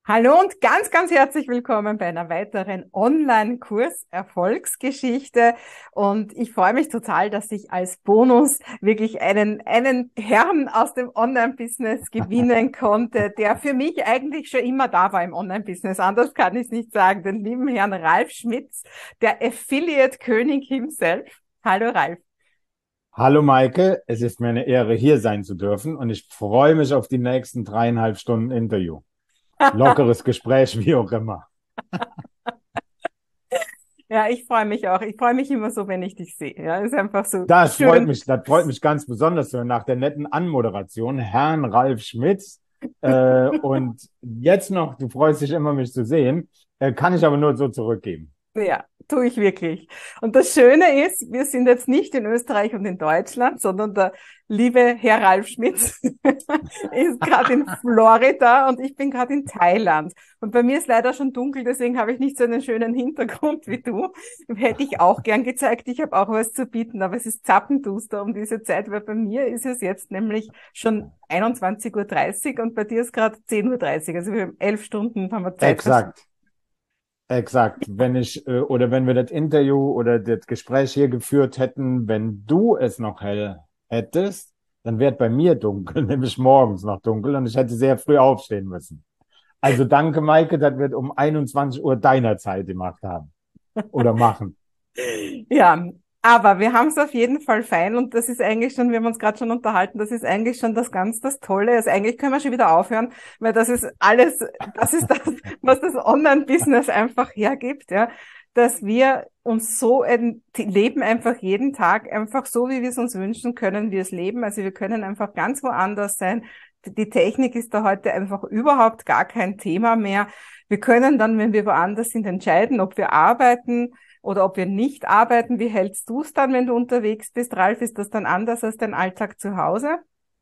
Hallo und ganz, ganz herzlich willkommen bei einer weiteren Online-Kurs Erfolgsgeschichte. Und ich freue mich total, dass ich als Bonus wirklich einen Herrn aus dem Online-Business gewinnen konnte, der für mich eigentlich schon immer da war im Online-Business. Anders kann ich es nicht sagen. Den lieben Herrn Ralf Schmitz, der Affiliate-König himself. Hallo Ralf. Hallo Maike, es ist mir eine Ehre, hier sein zu dürfen und ich freue mich auf die nächsten 3,5 Stunden Interview. Lockeres Gespräch, wie auch immer. Ja, ich freue mich auch. Ich freue mich immer so, wenn ich dich sehe. Ja, ist einfach so Das freut schön. mich, das freut mich ganz besonders so nach der netten Anmoderation, Herrn Ralf Schmitz. Und jetzt noch, du freust dich immer, mich zu sehen, kann ich aber nur so zurückgeben. Ja, tue ich wirklich. Und das Schöne ist, wir sind jetzt nicht in Österreich und in Deutschland, sondern der liebe Herr Ralf Schmitz ist gerade in Florida und ich bin gerade in Thailand. Und bei mir ist leider schon dunkel, deswegen habe ich nicht so einen schönen Hintergrund wie du. Hätte ich auch gern gezeigt, ich habe auch was zu bieten, aber es ist zappenduster um diese Zeit, weil bei mir ist es jetzt nämlich schon 21:30 Uhr und bei dir ist gerade 10:30 Uhr. Also wir haben 11 Stunden haben wir Zeit. Exakt, exakt. Oder wenn wir das Interview oder das Gespräch hier geführt hätten, wenn du es noch hell hättest, dann wäre es bei mir dunkel, nämlich morgens noch dunkel und ich hätte sehr früh aufstehen müssen. Also danke, Maike, dass wir um 21 Uhr deiner Zeit gemacht haben oder machen. Ja, aber wir haben es auf jeden Fall fein und das ist eigentlich schon, wir haben uns gerade schon unterhalten, das ist eigentlich schon das Tolle. Also eigentlich können wir schon wieder aufhören, weil das ist alles, das ist das, was das Online-Business einfach hergibt, ja, dass wir uns so leben einfach jeden Tag einfach so, wie wir es uns wünschen, können wir es leben. Also wir können einfach ganz woanders sein. Die Technik ist da heute einfach überhaupt gar kein Thema mehr. Wir können dann, wenn wir woanders sind, entscheiden, ob wir arbeiten oder ob wir nicht arbeiten. Wie hältst du es dann, wenn du unterwegs bist, Ralf? Ist das dann anders als dein Alltag zu Hause?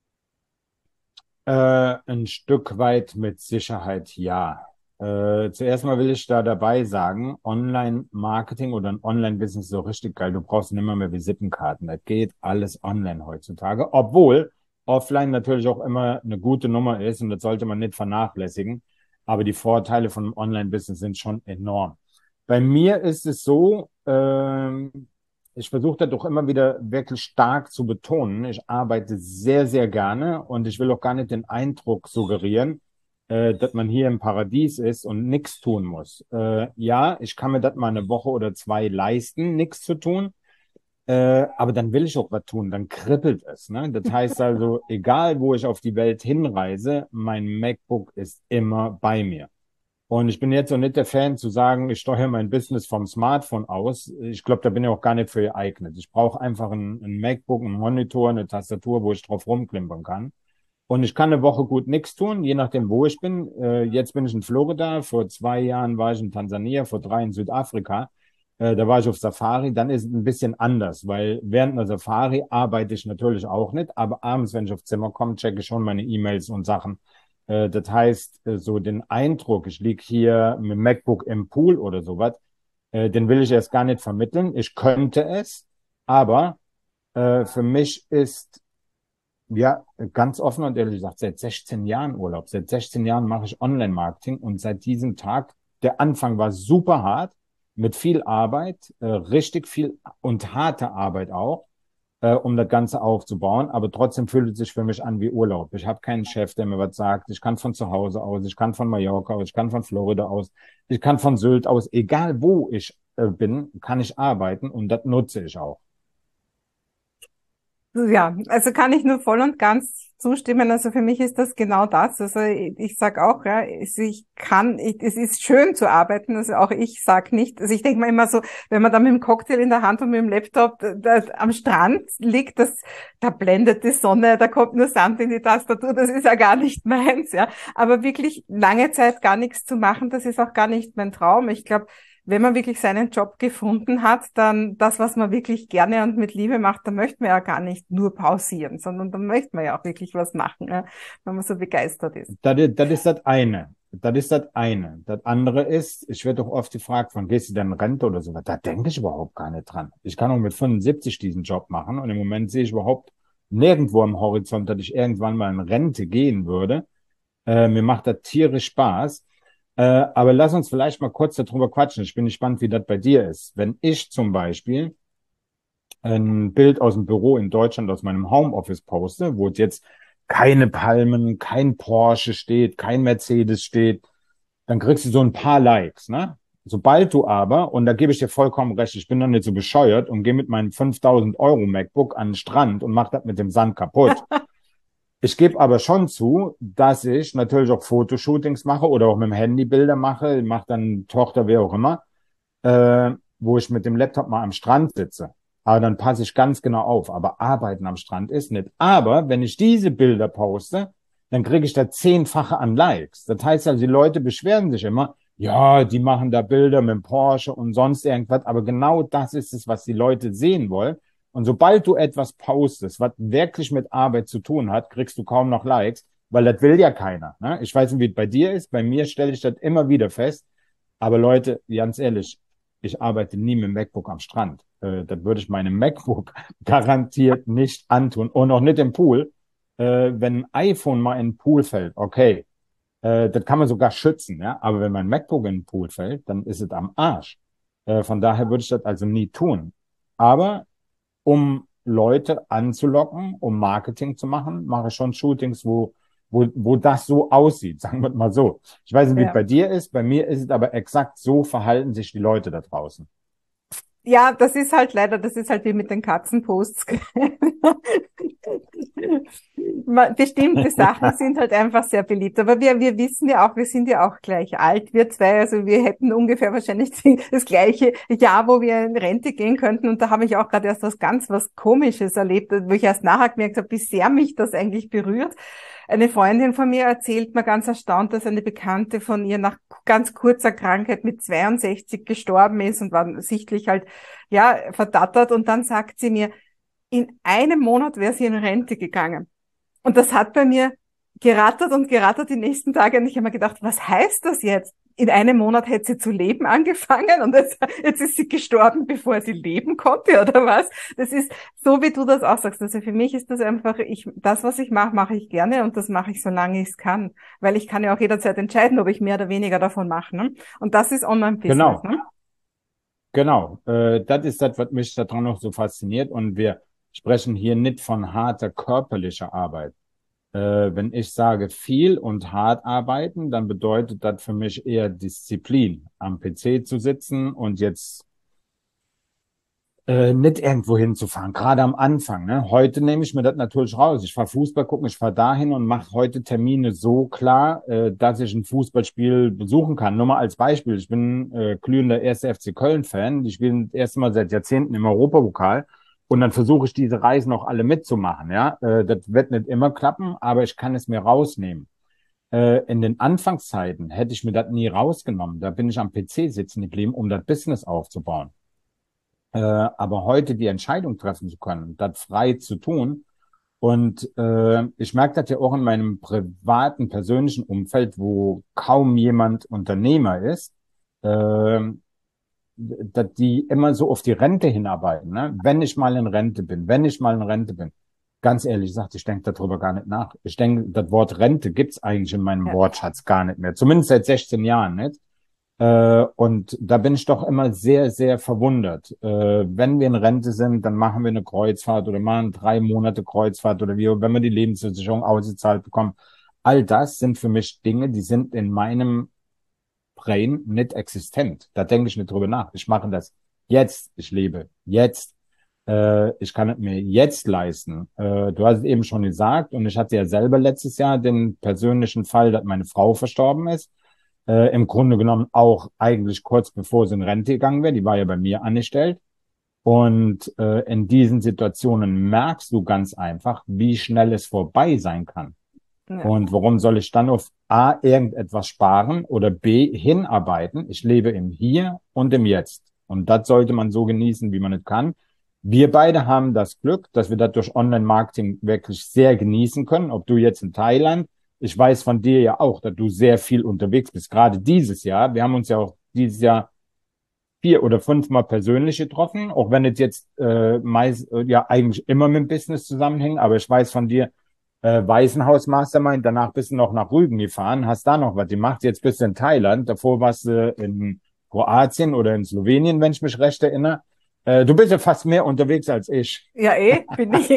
Ein Stück weit mit Sicherheit ja. Zuerst mal will ich da dabei sagen, Online-Marketing oder ein Online-Business ist so richtig geil. Du brauchst nicht mehr Visitenkarten. Das geht alles online heutzutage, obwohl offline natürlich auch immer eine gute Nummer ist und das sollte man nicht vernachlässigen. Aber die Vorteile von einem Online-Business sind schon enorm. Bei mir ist es so, ich versuche das doch immer wieder wirklich stark zu betonen. Ich arbeite sehr, sehr gerne und ich will auch gar nicht den Eindruck suggerieren, dass man hier im Paradies ist und nichts tun muss. Ja, ich kann mir das mal eine Woche oder zwei leisten, nichts zu tun. Aber dann will ich auch was tun, dann kribbelt es. Ne? Das heißt also, egal wo ich auf die Welt hinreise, mein MacBook ist immer bei mir. Und ich bin jetzt auch nicht der Fan zu sagen, ich steuere mein Business vom Smartphone aus. Ich glaube, da bin ich auch gar nicht für geeignet. Ich brauche einfach ein MacBook, einen Monitor, eine Tastatur, wo ich drauf rumklimpern kann. Und ich kann eine Woche gut nichts tun, je nachdem, wo ich bin. Jetzt bin ich in Florida, vor 2 Jahren war ich in Tansania, vor 3 in Südafrika. Da war ich auf Safari, dann ist es ein bisschen anders, weil während einer Safari arbeite ich natürlich auch nicht, aber abends, wenn ich aufs Zimmer komme, checke ich schon meine E-Mails und Sachen. Das heißt, so den Eindruck, ich liege hier mit dem MacBook im Pool oder sowas, den will ich erst gar nicht vermitteln. Ich könnte es, aber für mich ist ja, ganz offen und ehrlich gesagt, seit 16 Jahren Urlaub. Seit 16 Jahren mache ich Online-Marketing und seit diesem Tag, der Anfang war super hart, mit viel Arbeit, richtig viel und harte Arbeit auch, um das Ganze aufzubauen. Aber trotzdem fühlt es sich für mich an wie Urlaub. Ich habe keinen Chef, der mir was sagt. Ich kann von zu Hause aus, ich kann von Mallorca aus, ich kann von Florida aus, ich kann von Sylt aus. Egal wo ich bin, kann ich arbeiten und das nutze ich auch. Ja, also kann ich nur voll und ganz zustimmen. Also für mich ist das genau das. Also ich sag auch, ja, es ist schön zu arbeiten. Also auch ich sag nicht, also ich denke mal immer so, wenn man da mit dem Cocktail in der Hand und mit dem Laptop am Strand liegt, da blendet die Sonne, da kommt nur Sand in die Tastatur, das ist ja gar nicht meins, ja. Aber wirklich lange Zeit gar nichts zu machen, das ist auch gar nicht mein Traum. Ich glaube, wenn man wirklich seinen Job gefunden hat, dann das, was man wirklich gerne und mit Liebe macht, da möchte man ja gar nicht nur pausieren, sondern da möchte man ja auch wirklich was machen, ja, wenn man so begeistert ist. Das ist das eine. Das ist das eine. Das andere ist, ich werde doch oft gefragt, wann gehst du denn in Rente oder so. Da denke ich überhaupt gar nicht dran. Ich kann auch mit 75 diesen Job machen und im Moment sehe ich überhaupt nirgendwo am Horizont, dass ich irgendwann mal in Rente gehen würde. Mir macht das tierisch Spaß. Aber lass uns vielleicht mal kurz darüber quatschen. Ich bin gespannt, wie das bei dir ist. Wenn ich zum Beispiel ein Bild aus dem Büro in Deutschland, aus meinem Homeoffice poste, wo jetzt keine Palmen, kein Porsche steht, kein Mercedes steht, dann kriegst du so ein paar Likes, ne? Sobald du aber, und da gebe ich dir vollkommen recht, ich bin doch nicht so bescheuert und gehe mit meinem 5.000 € MacBook an den Strand und mache das mit dem Sand kaputt. Ich gebe aber schon zu, dass ich natürlich auch Fotoshootings mache oder auch mit dem Handy Bilder mache, mache dann Tochter, wer auch immer, wo ich mit dem Laptop mal am Strand sitze. Aber dann passe ich ganz genau auf. Aber arbeiten am Strand ist nicht. Aber wenn ich diese Bilder poste, dann kriege ich da 10-fache an Likes. Das heißt also, die Leute beschweren sich immer, ja, die machen da Bilder mit dem Porsche und sonst irgendwas. Aber genau das ist es, was die Leute sehen wollen. Und sobald du etwas postest, was wirklich mit Arbeit zu tun hat, kriegst du kaum noch Likes, weil das will ja keiner. Ne? Ich weiß nicht, wie es bei dir ist. Bei mir stelle ich das immer wieder fest. Aber Leute, ganz ehrlich, ich arbeite nie mit dem MacBook am Strand. Das würde ich meinem MacBook garantiert nicht antun. Und auch nicht im Pool. Wenn ein iPhone mal in den Pool fällt, okay, das kann man sogar schützen, ja. Aber wenn mein MacBook in den Pool fällt, dann ist es am Arsch. Von daher würde ich das also nie tun. Aber um Leute anzulocken, um Marketing zu machen, mache ich schon Shootings, wo das so aussieht, sagen wir mal so. Ich weiß nicht, wie es Ja. bei dir ist, bei mir ist es aber exakt so verhalten sich die Leute da draußen. Ja, das ist halt leider, das ist halt wie mit den Katzenposts. Bestimmte Sachen sind halt einfach sehr beliebt. Aber wir wissen ja auch, wir sind ja auch gleich alt, wir zwei. Also wir hätten ungefähr wahrscheinlich das gleiche Jahr, wo wir in Rente gehen könnten. Und da habe ich auch gerade erst was Komisches erlebt, wo ich erst nachher gemerkt habe, wie sehr mich das eigentlich berührt. Eine Freundin von mir erzählt mir ganz erstaunt, dass eine Bekannte von ihr nach ganz kurzer Krankheit mit 62 gestorben ist und war sichtlich halt, ja, verdattert. Und dann sagt sie mir, in einem Monat wäre sie in Rente gegangen. Und das hat bei mir gerattert die nächsten Tage. Und ich habe mir gedacht, was heißt das jetzt? In einem Monat hätte sie zu leben angefangen und jetzt ist sie gestorben, bevor sie leben konnte, oder was? Das ist so, wie du das auch sagst. Also für mich ist das einfach, das, was ich mache, mache ich gerne und das mache ich, solange ich es kann. Weil ich kann ja auch jederzeit entscheiden, ob ich mehr oder weniger davon mache. Ne? Und das ist Online-Business. Genau, Ne? genau. Das ist das, was mich daran noch so fasziniert. Und wir sprechen hier nicht von harter körperlicher Arbeit. Wenn ich sage viel und hart arbeiten, dann bedeutet das für mich eher Disziplin, am PC zu sitzen und jetzt nicht irgendwo hinzufahren, gerade am Anfang. Ne? Heute nehme ich mir das natürlich raus. Ich fahre Fußball gucken, ich fahre dahin und mache heute Termine so klar, dass ich ein Fußballspiel besuchen kann. Nur mal als Beispiel, ich bin glühender 1. FC Köln-Fan. Die spielen das erste Mal seit Jahrzehnten im Europapokal. Und dann versuche ich diese Reisen auch alle mitzumachen. Ja, das wird nicht immer klappen, aber ich kann es mir rausnehmen. In den Anfangszeiten hätte ich mir das nie rausgenommen. Da bin ich am PC sitzen geblieben, um das Business aufzubauen. Aber heute die Entscheidung treffen zu können, das frei zu tun. Und ich merke das ja auch in meinem privaten, persönlichen Umfeld, wo kaum jemand Unternehmer ist, äh, dass die immer so auf die Rente hinarbeiten. Ne? Wenn ich mal in Rente bin, wenn ich mal in Rente bin. Ganz ehrlich gesagt, ich denke darüber gar nicht nach. Ich denke, das Wort Rente gibt's eigentlich in meinem Ja. Wortschatz gar nicht mehr. Zumindest seit 16 Jahren nicht. Und da bin ich doch immer sehr, sehr verwundert. Wenn wir in Rente sind, dann machen wir eine Kreuzfahrt oder machen 3 Monate Kreuzfahrt oder wie, wenn wir die Lebensversicherung ausgezahlt bekommen. All das sind für mich Dinge, die sind in meinem Brain nicht existent. Da denke ich nicht drüber nach. Ich mache das jetzt. Ich lebe jetzt. Ich kann es mir jetzt leisten. Du hast es eben schon gesagt und ich hatte ja selber letztes Jahr den persönlichen Fall, dass meine Frau verstorben ist. Im Grunde genommen auch eigentlich kurz bevor sie in Rente gegangen wäre. Die war ja bei mir angestellt. Und in diesen Situationen merkst du ganz einfach, wie schnell es vorbei sein kann. Ja. Und warum soll ich dann auf A irgendetwas sparen oder B hinarbeiten? Ich lebe im Hier und im Jetzt. Und das sollte man so genießen, wie man es kann. Wir beide haben das Glück, dass wir das durch Online-Marketing wirklich sehr genießen können. Ob du jetzt in Thailand, ich weiß von dir ja auch, dass du sehr viel unterwegs bist, gerade dieses Jahr. Wir haben uns ja auch dieses Jahr 4 oder 5 Mal persönlich getroffen, auch wenn es jetzt meist ja eigentlich immer mit dem Business zusammenhängt. Aber ich weiß von dir, Waisenhaus Mastermind, danach bist du noch nach Rügen gefahren, hast da noch was gemacht, jetzt bist du in Thailand, davor warst du in Kroatien oder in Slowenien, wenn ich mich recht erinnere. Du bist ja fast mehr unterwegs als ich. Ja, bin ich.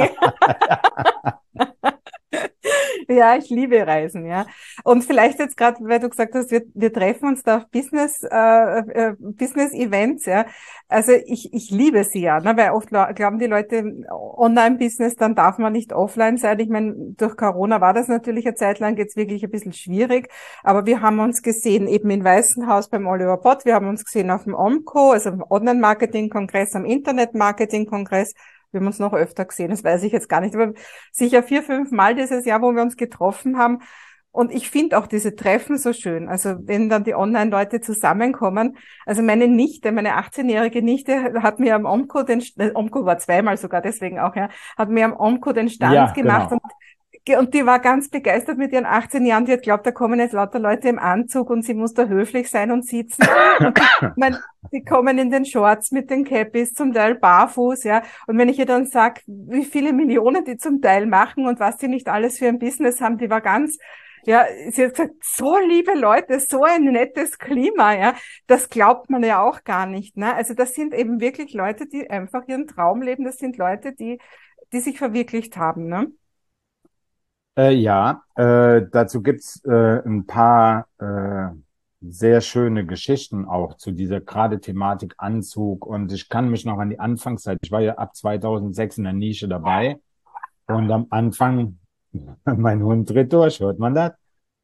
Ja, ich liebe Reisen, ja. Und vielleicht jetzt gerade, weil du gesagt hast, wir treffen uns da auf Business-Events, ja. Also ich liebe sie ja, ne? Weil oft glauben die Leute, Online-Business, dann darf man nicht offline sein. Ich meine, durch Corona war das natürlich eine Zeit lang jetzt wirklich ein bisschen schwierig, aber wir haben uns gesehen eben in Weißenhaus beim Oliver Pott, wir haben uns gesehen auf dem OMCO, also am Online-Marketing-Kongress, am Internet-Marketing-Kongress. Wir haben uns noch öfter gesehen, das weiß ich jetzt gar nicht, aber sicher 4, 5 Mal dieses Jahr, wo wir uns getroffen haben. Und ich finde auch diese Treffen so schön. Also wenn dann die Online-Leute zusammenkommen. Also meine Nichte, meine 18-jährige Nichte hat mir am OMCO OMCO war zweimal sogar, deswegen auch, ja, hat mir am OMCO den Stand Ja, gemacht genau. und die war ganz begeistert mit ihren 18 Jahren. Die hat glaubt, da kommen jetzt lauter Leute im Anzug und sie muss da höflich sein und sitzen. Und die kommen in den Shorts mit den Cappies, zum Teil barfuß, ja. Und wenn ich ihr dann sag, wie viele Millionen die zum Teil machen und was die nicht alles für ein Business haben, die war ganz, ja, sie hat gesagt, so liebe Leute, so ein nettes Klima, ja. Das glaubt man ja auch gar nicht, ne. Also das sind eben wirklich Leute, die einfach ihren Traum leben. Das sind Leute, die sich verwirklicht haben, ne. Ja, dazu gibt's ein paar sehr schöne Geschichten auch zu dieser gerade Thematik Anzug. Und ich kann mich noch an die Anfangszeit, ich war ja ab 2006 in der Nische dabei. Und am Anfang, mein Hund dreht durch, hört man das?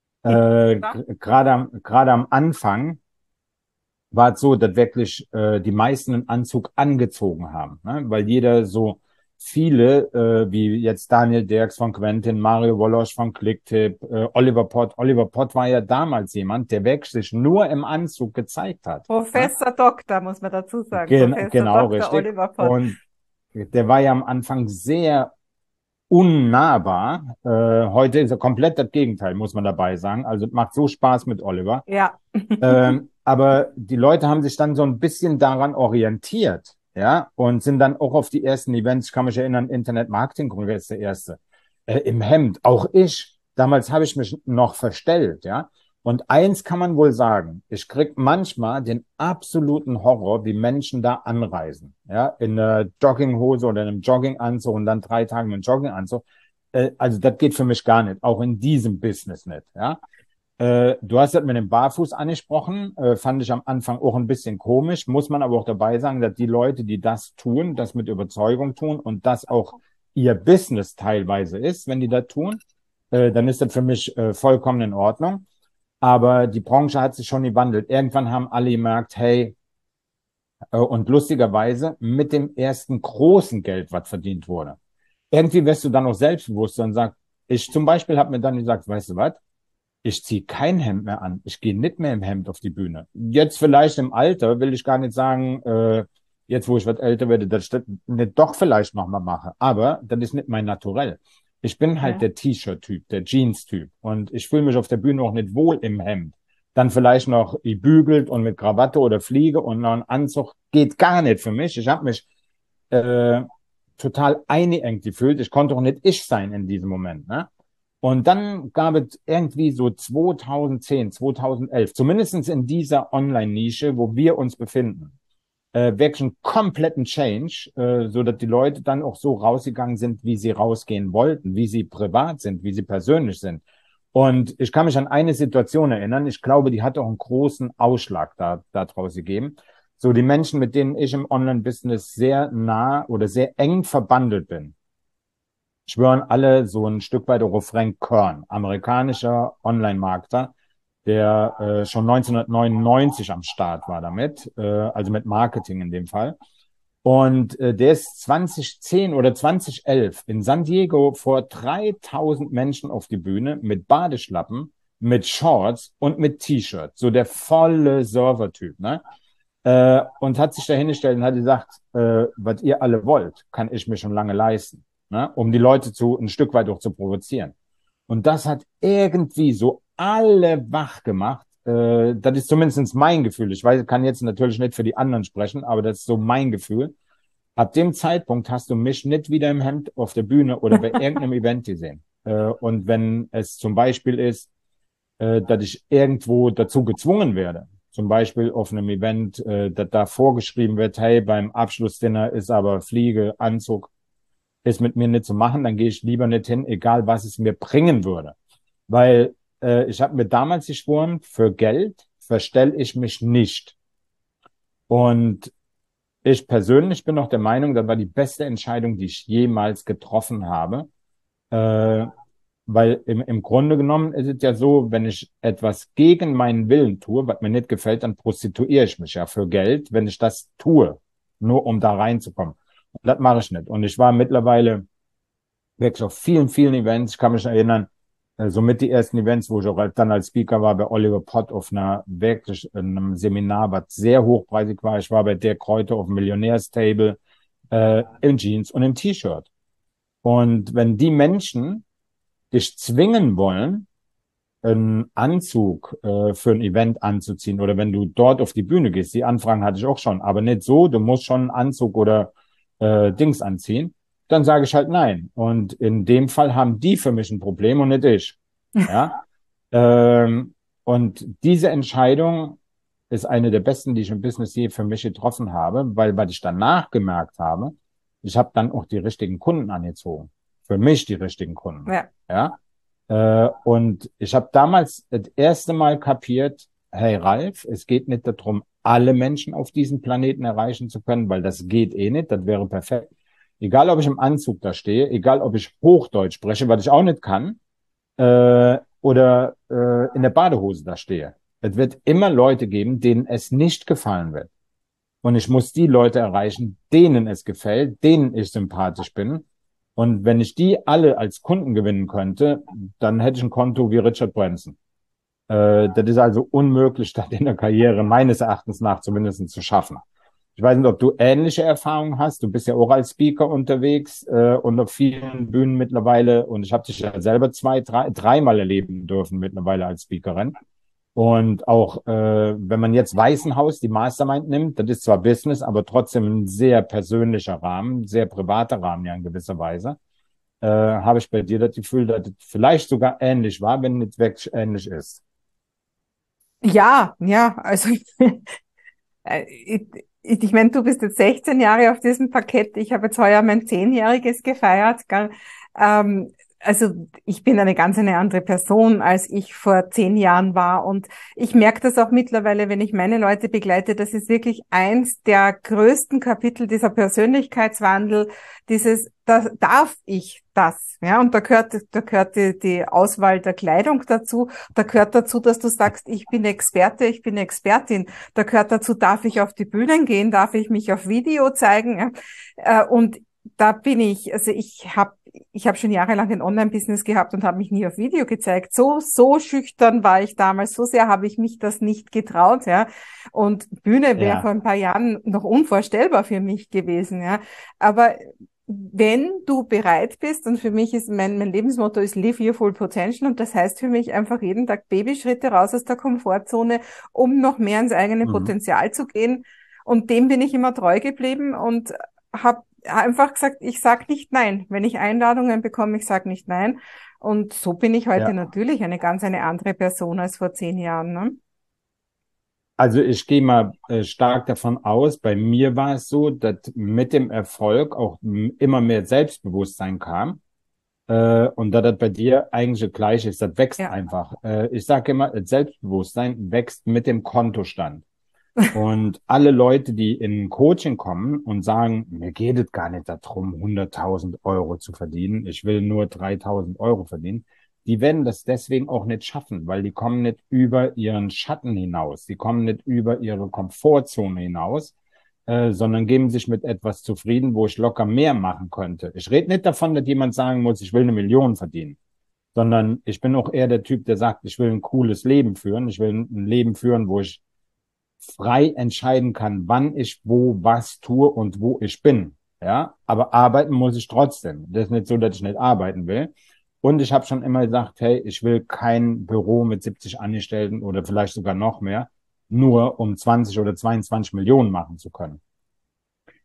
Gerade am Anfang war es so, dass wirklich die meisten einen Anzug angezogen haben, ne? Weil jeder so viele, wie jetzt Daniel Dirks von Quentin, Mario Wolosch von Clicktip, Oliver Pott. Oliver Pott war ja damals jemand, der wirklich sich nur im Anzug gezeigt hat. Ne? Professor Doktor, muss man dazu sagen. Professor Genau, Doktor richtig. Oliver Pott. Und der war ja am Anfang sehr unnahbar. Heute ist er komplett das Gegenteil, muss man dabei sagen. Also es macht so Spaß mit Oliver. Ja. Aber die Leute haben sich dann so ein bisschen daran orientiert, ja, und sind dann auch auf die ersten Events, ich kann mich erinnern, Internet-Marketing-Kongress, der erste, im Hemd. Auch ich, damals habe ich mich noch verstellt, ja. Und eins kann man wohl sagen, ich krieg manchmal den absoluten Horror, wie Menschen da anreisen, ja, in einer Jogginghose oder in einem Jogginganzug und dann 3 Tage mit einem Jogginganzug. Also das geht für mich gar nicht, auch in diesem Business nicht, ja. Du hast das mit dem Barfuß angesprochen, fand ich am Anfang auch ein bisschen komisch, muss man aber auch dabei sagen, dass die Leute, die das tun, das mit Überzeugung tun und das auch ihr Business teilweise ist, wenn die das tun, dann ist das für mich vollkommen in Ordnung. Aber die Branche hat sich schon gewandelt. Irgendwann haben alle gemerkt, hey, und lustigerweise mit dem ersten großen Geld, was verdient wurde. Irgendwie wirst du dann auch selbstbewusster und sagst, ich zum Beispiel habe mir dann gesagt, weißt du was? Ich ziehe kein Hemd mehr an. Ich gehe nicht mehr im Hemd auf die Bühne. Jetzt vielleicht im Alter will ich gar nicht sagen, jetzt wo ich was älter werde, dass ich das nicht doch vielleicht nochmal mache. Aber das ist nicht mein Naturell. Ich bin halt Ja. der T-Shirt-Typ, der Jeans-Typ. Und ich fühle mich auf der Bühne auch nicht wohl im Hemd. Dann vielleicht noch gebügelt und mit Krawatte oder Fliege und noch ein Anzug. Geht gar nicht für mich. Ich habe mich äh, total eingeengt gefühlt. Ich konnte auch nicht ich sein in diesem Moment. Ne? Und dann gab es irgendwie so 2010, 2011, zumindest in dieser Online-Nische, wo wir uns befinden, wirklich einen kompletten Change, so dass die Leute dann auch so rausgegangen sind, wie sie rausgehen wollten, wie sie privat sind, wie sie persönlich sind. Und ich kann mich an eine Situation erinnern, ich glaube, die hat auch einen großen Ausschlag da draus gegeben. So die Menschen, mit denen ich im Online-Business sehr nah oder sehr eng verbandelt bin, schwören alle so ein Stück weit auf Frank Kern, amerikanischer Online-Marketer, der schon 1999 am Start war damit, also mit Marketing in dem Fall. Und der ist 2010 oder 2011 in San Diego vor 3000 Menschen auf die Bühne mit Badeschlappen, mit Shorts und mit T-Shirt. So der volle Server-Typ, ne? Und hat sich da hingestellt und hat gesagt, was ihr alle wollt, kann ich mir schon lange leisten, ne? Um die Leute ein Stück weit auch zu provozieren. Und das hat irgendwie so alle wach gemacht. Das ist zumindest mein Gefühl. Ich weiß, kann jetzt natürlich nicht für die anderen sprechen, aber das ist so mein Gefühl. Ab dem Zeitpunkt hast du mich nicht wieder im Hemd auf der Bühne oder bei irgendeinem Event gesehen. Und wenn es zum Beispiel ist, dass ich irgendwo dazu gezwungen werde, zum Beispiel auf einem Event, dass da vorgeschrieben wird, hey, beim Abschlussdinner ist aber Fliege, Anzug, ist mit mir nicht zu machen, dann gehe ich lieber nicht hin, egal was es mir bringen würde. Weil ich habe mir damals geschworen, für Geld verstelle ich mich nicht. Und ich persönlich bin noch der Meinung, das war die beste Entscheidung, die ich jemals getroffen habe. Äh, Weil im Grunde genommen ist es ja so, wenn ich etwas gegen meinen Willen tue, was mir nicht gefällt, dann prostituiere ich mich ja für Geld, wenn ich das tue, nur um da reinzukommen. Und das mache ich nicht. Und ich war mittlerweile wirklich auf vielen, vielen Events. Ich kann mich erinnern, somit die ersten Events, wo ich auch dann als Speaker war, bei Oliver Pott auf einer wirklich einem Seminar, was sehr hochpreisig war. Ich war bei Dirk Kräuter auf dem Millionärstable, in Jeans und im T-Shirt. Und wenn die Menschen dich zwingen wollen, einen Anzug für ein Event anzuziehen oder wenn du dort auf die Bühne gehst, die Anfragen hatte ich auch schon, aber nicht so, du musst schon einen Anzug oder Dings anziehen, dann sage ich halt nein. Und in dem Fall haben die für mich ein Problem und nicht ich. Ja. Und diese Entscheidung ist eine der besten, die ich im Business je für mich getroffen habe, weil was ich danach gemerkt habe, ich habe dann auch die richtigen Kunden angezogen. Für mich die richtigen Kunden. Ja. Ja. Und ich habe damals das erste Mal kapiert, hey Ralf, es geht nicht darum, alle Menschen auf diesem Planeten erreichen zu können, weil das geht eh nicht, das wäre perfekt. Egal, ob ich im Anzug da stehe, egal, ob ich Hochdeutsch spreche, was ich auch nicht kann, oder in der Badehose da stehe. Es wird immer Leute geben, denen es nicht gefallen wird. Und ich muss die Leute erreichen, denen es gefällt, denen ich sympathisch bin. Und wenn ich die alle als Kunden gewinnen könnte, dann hätte ich ein Konto wie Richard Branson. Das ist also unmöglich, das in der Karriere meines Erachtens nach zumindest zu schaffen. Ich weiß nicht, ob du ähnliche Erfahrungen hast. Du bist ja auch als Speaker unterwegs und auf vielen Bühnen mittlerweile. Und ich habe dich ja selber dreimal erleben dürfen mittlerweile als Speakerin. Und auch wenn man jetzt Weißenhaus, die Mastermind nimmt, das ist zwar Business, aber trotzdem ein sehr persönlicher Rahmen, sehr privater Rahmen ja in gewisser Weise, habe ich bei dir das Gefühl, dass es vielleicht sogar ähnlich war, wenn es wirklich ähnlich ist. Ja, ja, also ich meine, du bist jetzt 16 Jahre auf diesem Parkett. Ich habe jetzt heuer mein 10-jähriges gefeiert. Gell? Also ich bin eine andere Person, als ich vor 10 Jahren war. Und ich merke das auch mittlerweile, wenn ich meine Leute begleite, das ist wirklich eins der größten Kapitel dieser Persönlichkeitswandel, da darf ich das, ja, und da gehört die Auswahl der Kleidung dazu, da gehört dazu, dass du sagst, ich bin Experte, ich bin Expertin, da gehört dazu, darf ich auf die Bühnen gehen, darf ich mich auf Video zeigen, ja? Und da bin ich, also ich hab schon jahrelang ein Online-Business gehabt und habe mich nie auf Video gezeigt. So schüchtern war ich damals, so sehr habe ich mich das nicht getraut, ja. Und Bühne wäre vor Ja, ein paar Jahren noch unvorstellbar für mich gewesen, ja. Aber wenn du bereit bist, und für mich ist mein Lebensmotto ist Live Your Full Potential, und das heißt für mich einfach jeden Tag Babyschritte raus aus der Komfortzone, um noch mehr ins eigene mhm. Potenzial zu gehen. Und dem bin ich immer treu geblieben und habe einfach gesagt, ich sag nicht nein. Wenn ich Einladungen bekomme, ich sag nicht nein. Und so bin ich heute Ja. natürlich eine andere Person als vor 10 Jahren, ne? Also ich gehe mal stark davon aus, bei mir war es so, dass mit dem Erfolg auch immer mehr Selbstbewusstsein kam. Und da das bei dir eigentlich das Gleiche ist, das wächst Ja. einfach. Ich sage immer, das Selbstbewusstsein wächst mit dem Kontostand. Und alle Leute, die in Coaching kommen und sagen, mir geht es gar nicht darum, 100.000 Euro zu verdienen, ich will nur 3.000 Euro verdienen, die werden das deswegen auch nicht schaffen, weil die kommen nicht über ihren Schatten hinaus, die kommen nicht über ihre Komfortzone hinaus, sondern geben sich mit etwas zufrieden, wo ich locker mehr machen könnte. Ich rede nicht davon, dass jemand sagen muss, ich will 1 Million verdienen, sondern ich bin auch eher der Typ, der sagt, ich will ein cooles Leben führen, ich will ein Leben führen, wo ich frei entscheiden kann, wann ich wo was tue und wo ich bin. Ja, aber arbeiten muss ich trotzdem. Das ist nicht so, dass ich nicht arbeiten will. Und ich habe schon immer gesagt, hey, ich will kein Büro mit 70 Angestellten oder vielleicht sogar noch mehr, nur um 20 oder 22 Millionen machen zu können.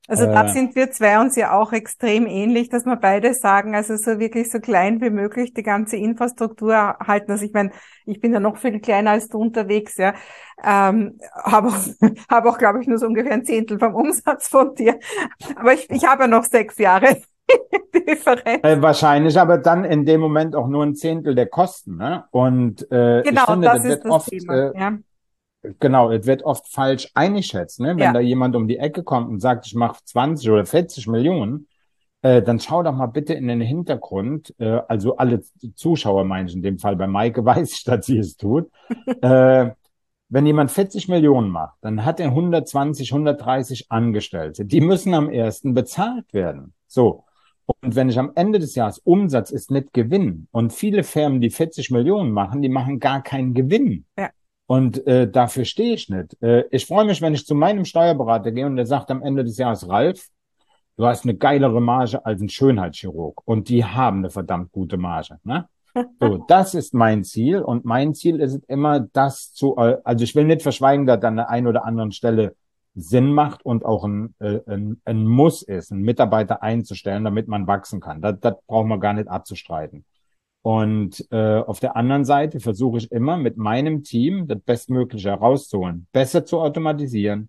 Also da Äh, sind wir zwei uns ja auch extrem ähnlich, dass wir beide sagen, also so wirklich so klein wie möglich die ganze Infrastruktur halten. Also ich meine, ich bin ja noch viel kleiner als du unterwegs, ja, habe auch, hab auch, glaube ich, nur so ungefähr ein Zehntel vom Umsatz von dir. Aber ich habe ja noch 6 Jahre Differenz. Wahrscheinlich, aber dann in dem Moment auch nur ein Zehntel der Kosten, ne? Und ich Genau, finde, das das ist wird das oft, Thema. Ja, genau, es wird oft falsch eingeschätzt, ne? Wenn ja, da jemand um die Ecke kommt und sagt, ich mache 20 oder 40 Millionen, dann schau doch mal bitte in den Hintergrund, also alle Zuschauer meine ich in dem Fall, bei Maike weiß ich, dass sie es tut. Äh, Wenn jemand 40 Millionen macht, dann hat er 120, 130 Angestellte. Die müssen am ersten bezahlt werden. So. Und wenn ich am Ende des Jahres Umsatz ist nicht Gewinn und viele Firmen, die 40 Millionen machen, die machen gar keinen Gewinn. ja, Und dafür stehe ich nicht. Ich freue mich, wenn ich zu meinem Steuerberater gehe und der sagt am Ende des Jahres, Ralf, du hast eine geilere Marge als ein Schönheitschirurg. Und die haben eine verdammt gute Marge. Ne? So, das ist mein Ziel. Und mein Ziel ist es immer, das zu, also ich will nicht verschweigen, dass an der einen oder anderen Stelle Sinn macht und auch ein Muss ist, einen Mitarbeiter einzustellen, damit man wachsen kann. Das braucht man gar nicht abzustreiten. Und auf der anderen Seite versuche ich immer mit meinem Team das Bestmögliche herauszuholen, besser zu automatisieren,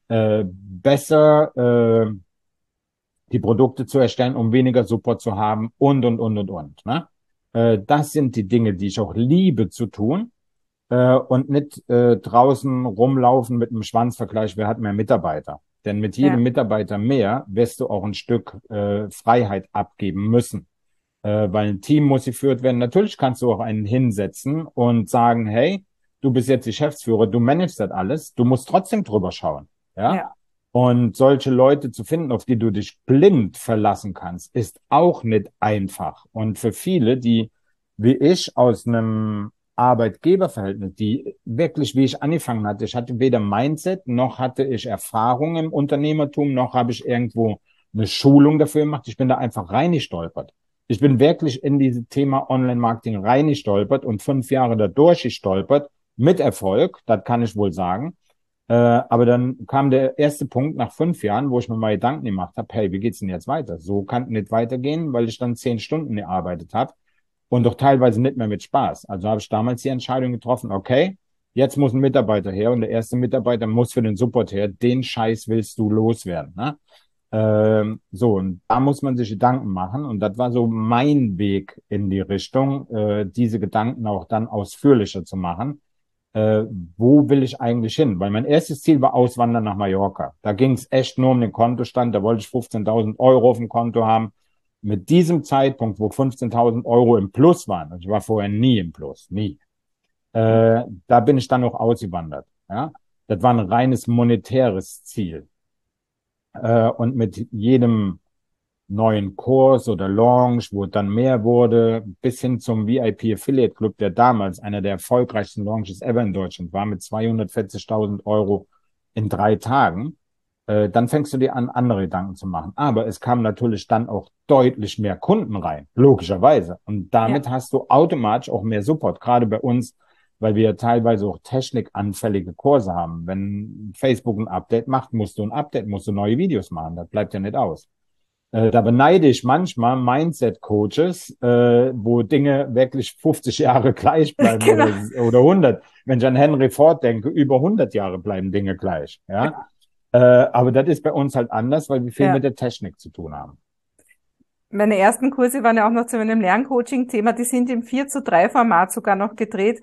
besser die Produkte zu erstellen, um weniger Support zu haben und. Ne? Das sind die Dinge, die ich auch liebe zu tun und nicht draußen rumlaufen mit einem Schwanzvergleich, wer hat mehr Mitarbeiter. Denn mit ja, jedem Mitarbeiter mehr wirst du auch ein Stück Freiheit abgeben müssen. Weil ein Team muss geführt werden. Natürlich kannst du auch einen hinsetzen und sagen, hey, du bist jetzt Geschäftsführer, du managst das alles, du musst trotzdem drüber schauen. Ja? ja, Und solche Leute zu finden, auf die du dich blind verlassen kannst, ist auch nicht einfach. Und für viele, die wie ich aus einem Arbeitgeberverhältnis, die wirklich, wie ich angefangen hatte, ich hatte weder Mindset, noch hatte ich Erfahrung im Unternehmertum, noch habe ich irgendwo eine Schulung dafür gemacht. Ich bin da einfach reingestolpert. Ich bin wirklich in dieses Thema Online-Marketing reingestolpert und 5 Jahre dadurch gestolpert, mit Erfolg, das kann ich wohl sagen. Aber dann kam der erste Punkt nach 5 Jahren, wo ich mir mal Gedanken gemacht habe, hey, wie geht's denn jetzt weiter? So kann es nicht weitergehen, weil ich dann 10 Stunden gearbeitet habe und doch teilweise nicht mehr mit Spaß. Also habe ich damals die Entscheidung getroffen, okay, jetzt muss ein Mitarbeiter her und der erste Mitarbeiter muss für den Support her. Den Scheiß willst du loswerden, ne? So, und da muss man sich Gedanken machen. Und das war so mein Weg in die Richtung, diese Gedanken auch dann ausführlicher zu machen. Äh, Wo will ich eigentlich hin? Weil mein erstes Ziel war Auswandern nach Mallorca. Da ging es echt nur um den Kontostand. Da wollte ich 15.000 Euro auf dem Konto haben. Mit diesem Zeitpunkt, wo 15.000 Euro im Plus waren, also ich war vorher nie im Plus, nie, da bin ich dann noch ausgewandert. Ja? Das war ein reines monetäres Ziel. Und mit jedem neuen Kurs oder Launch, wo dann mehr wurde, bis hin zum VIP Affiliate Club, der damals einer der erfolgreichsten Launches ever in Deutschland war, mit 240.000 Euro in 3 Tagen, dann fängst du dir an, andere Gedanken zu machen. Aber es kamen natürlich dann auch deutlich mehr Kunden rein, logischerweise. Und ja. damit hast du automatisch auch mehr Support, gerade bei uns, weil wir teilweise auch technikanfällige Kurse haben. Wenn Facebook ein Update macht, musst du ein Update, musst du neue Videos machen. Das bleibt ja nicht aus. Da beneide ich manchmal Mindset-Coaches, wo Dinge wirklich 50 Jahre gleich bleiben Genau. oder 100. Wenn ich an Henry Ford denke, über 100 Jahre bleiben Dinge gleich. Ja? Aber das ist bei uns halt anders, weil wir viel Ja. mit der Technik zu tun haben. Meine ersten Kurse waren ja auch noch zu meinem Lerncoaching-Thema. Die sind im 4:3 Format sogar noch gedreht.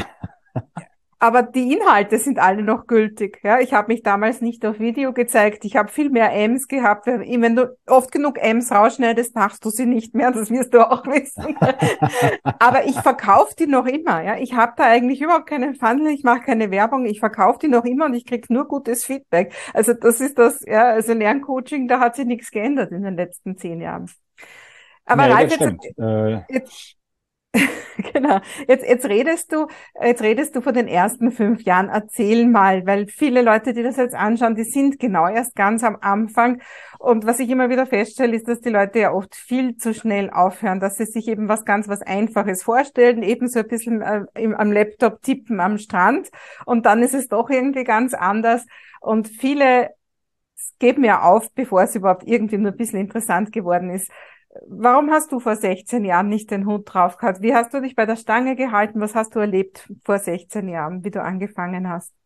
Aber die Inhalte sind alle noch gültig. Ja, ich habe mich damals nicht auf Video gezeigt. Ich habe viel mehr Ms gehabt. Wenn du oft genug Ms rausschneidest, machst du sie nicht mehr. Das wirst du auch wissen. Aber ich verkaufe die noch immer. Ja, ich habe da eigentlich überhaupt keinen Funnel. Ich mache keine Werbung. Ich verkaufe die noch immer und ich krieg nur gutes Feedback. Also das ist das. Ja, also Lerncoaching, da hat sich nichts geändert in den letzten 10 Jahren. Aber Nee, Ralf, das stimmt. jetzt genau. Jetzt redest du von den ersten 5 Jahren. Erzähl mal, weil viele Leute, die das jetzt anschauen, die sind genau erst ganz am Anfang. Und was ich immer wieder feststelle, ist, dass die Leute ja oft viel zu schnell aufhören, dass sie sich eben was Einfaches vorstellen, eben so ein bisschen am Laptop tippen am Strand. Und dann ist es doch irgendwie ganz anders. Und viele gebe mir auf, bevor es überhaupt irgendwie nur ein bisschen interessant geworden ist. Warum hast du vor 16 Jahren nicht den Hut drauf gehabt? Wie hast du dich bei der Stange gehalten? Was hast du erlebt vor 16 Jahren, wie du angefangen hast?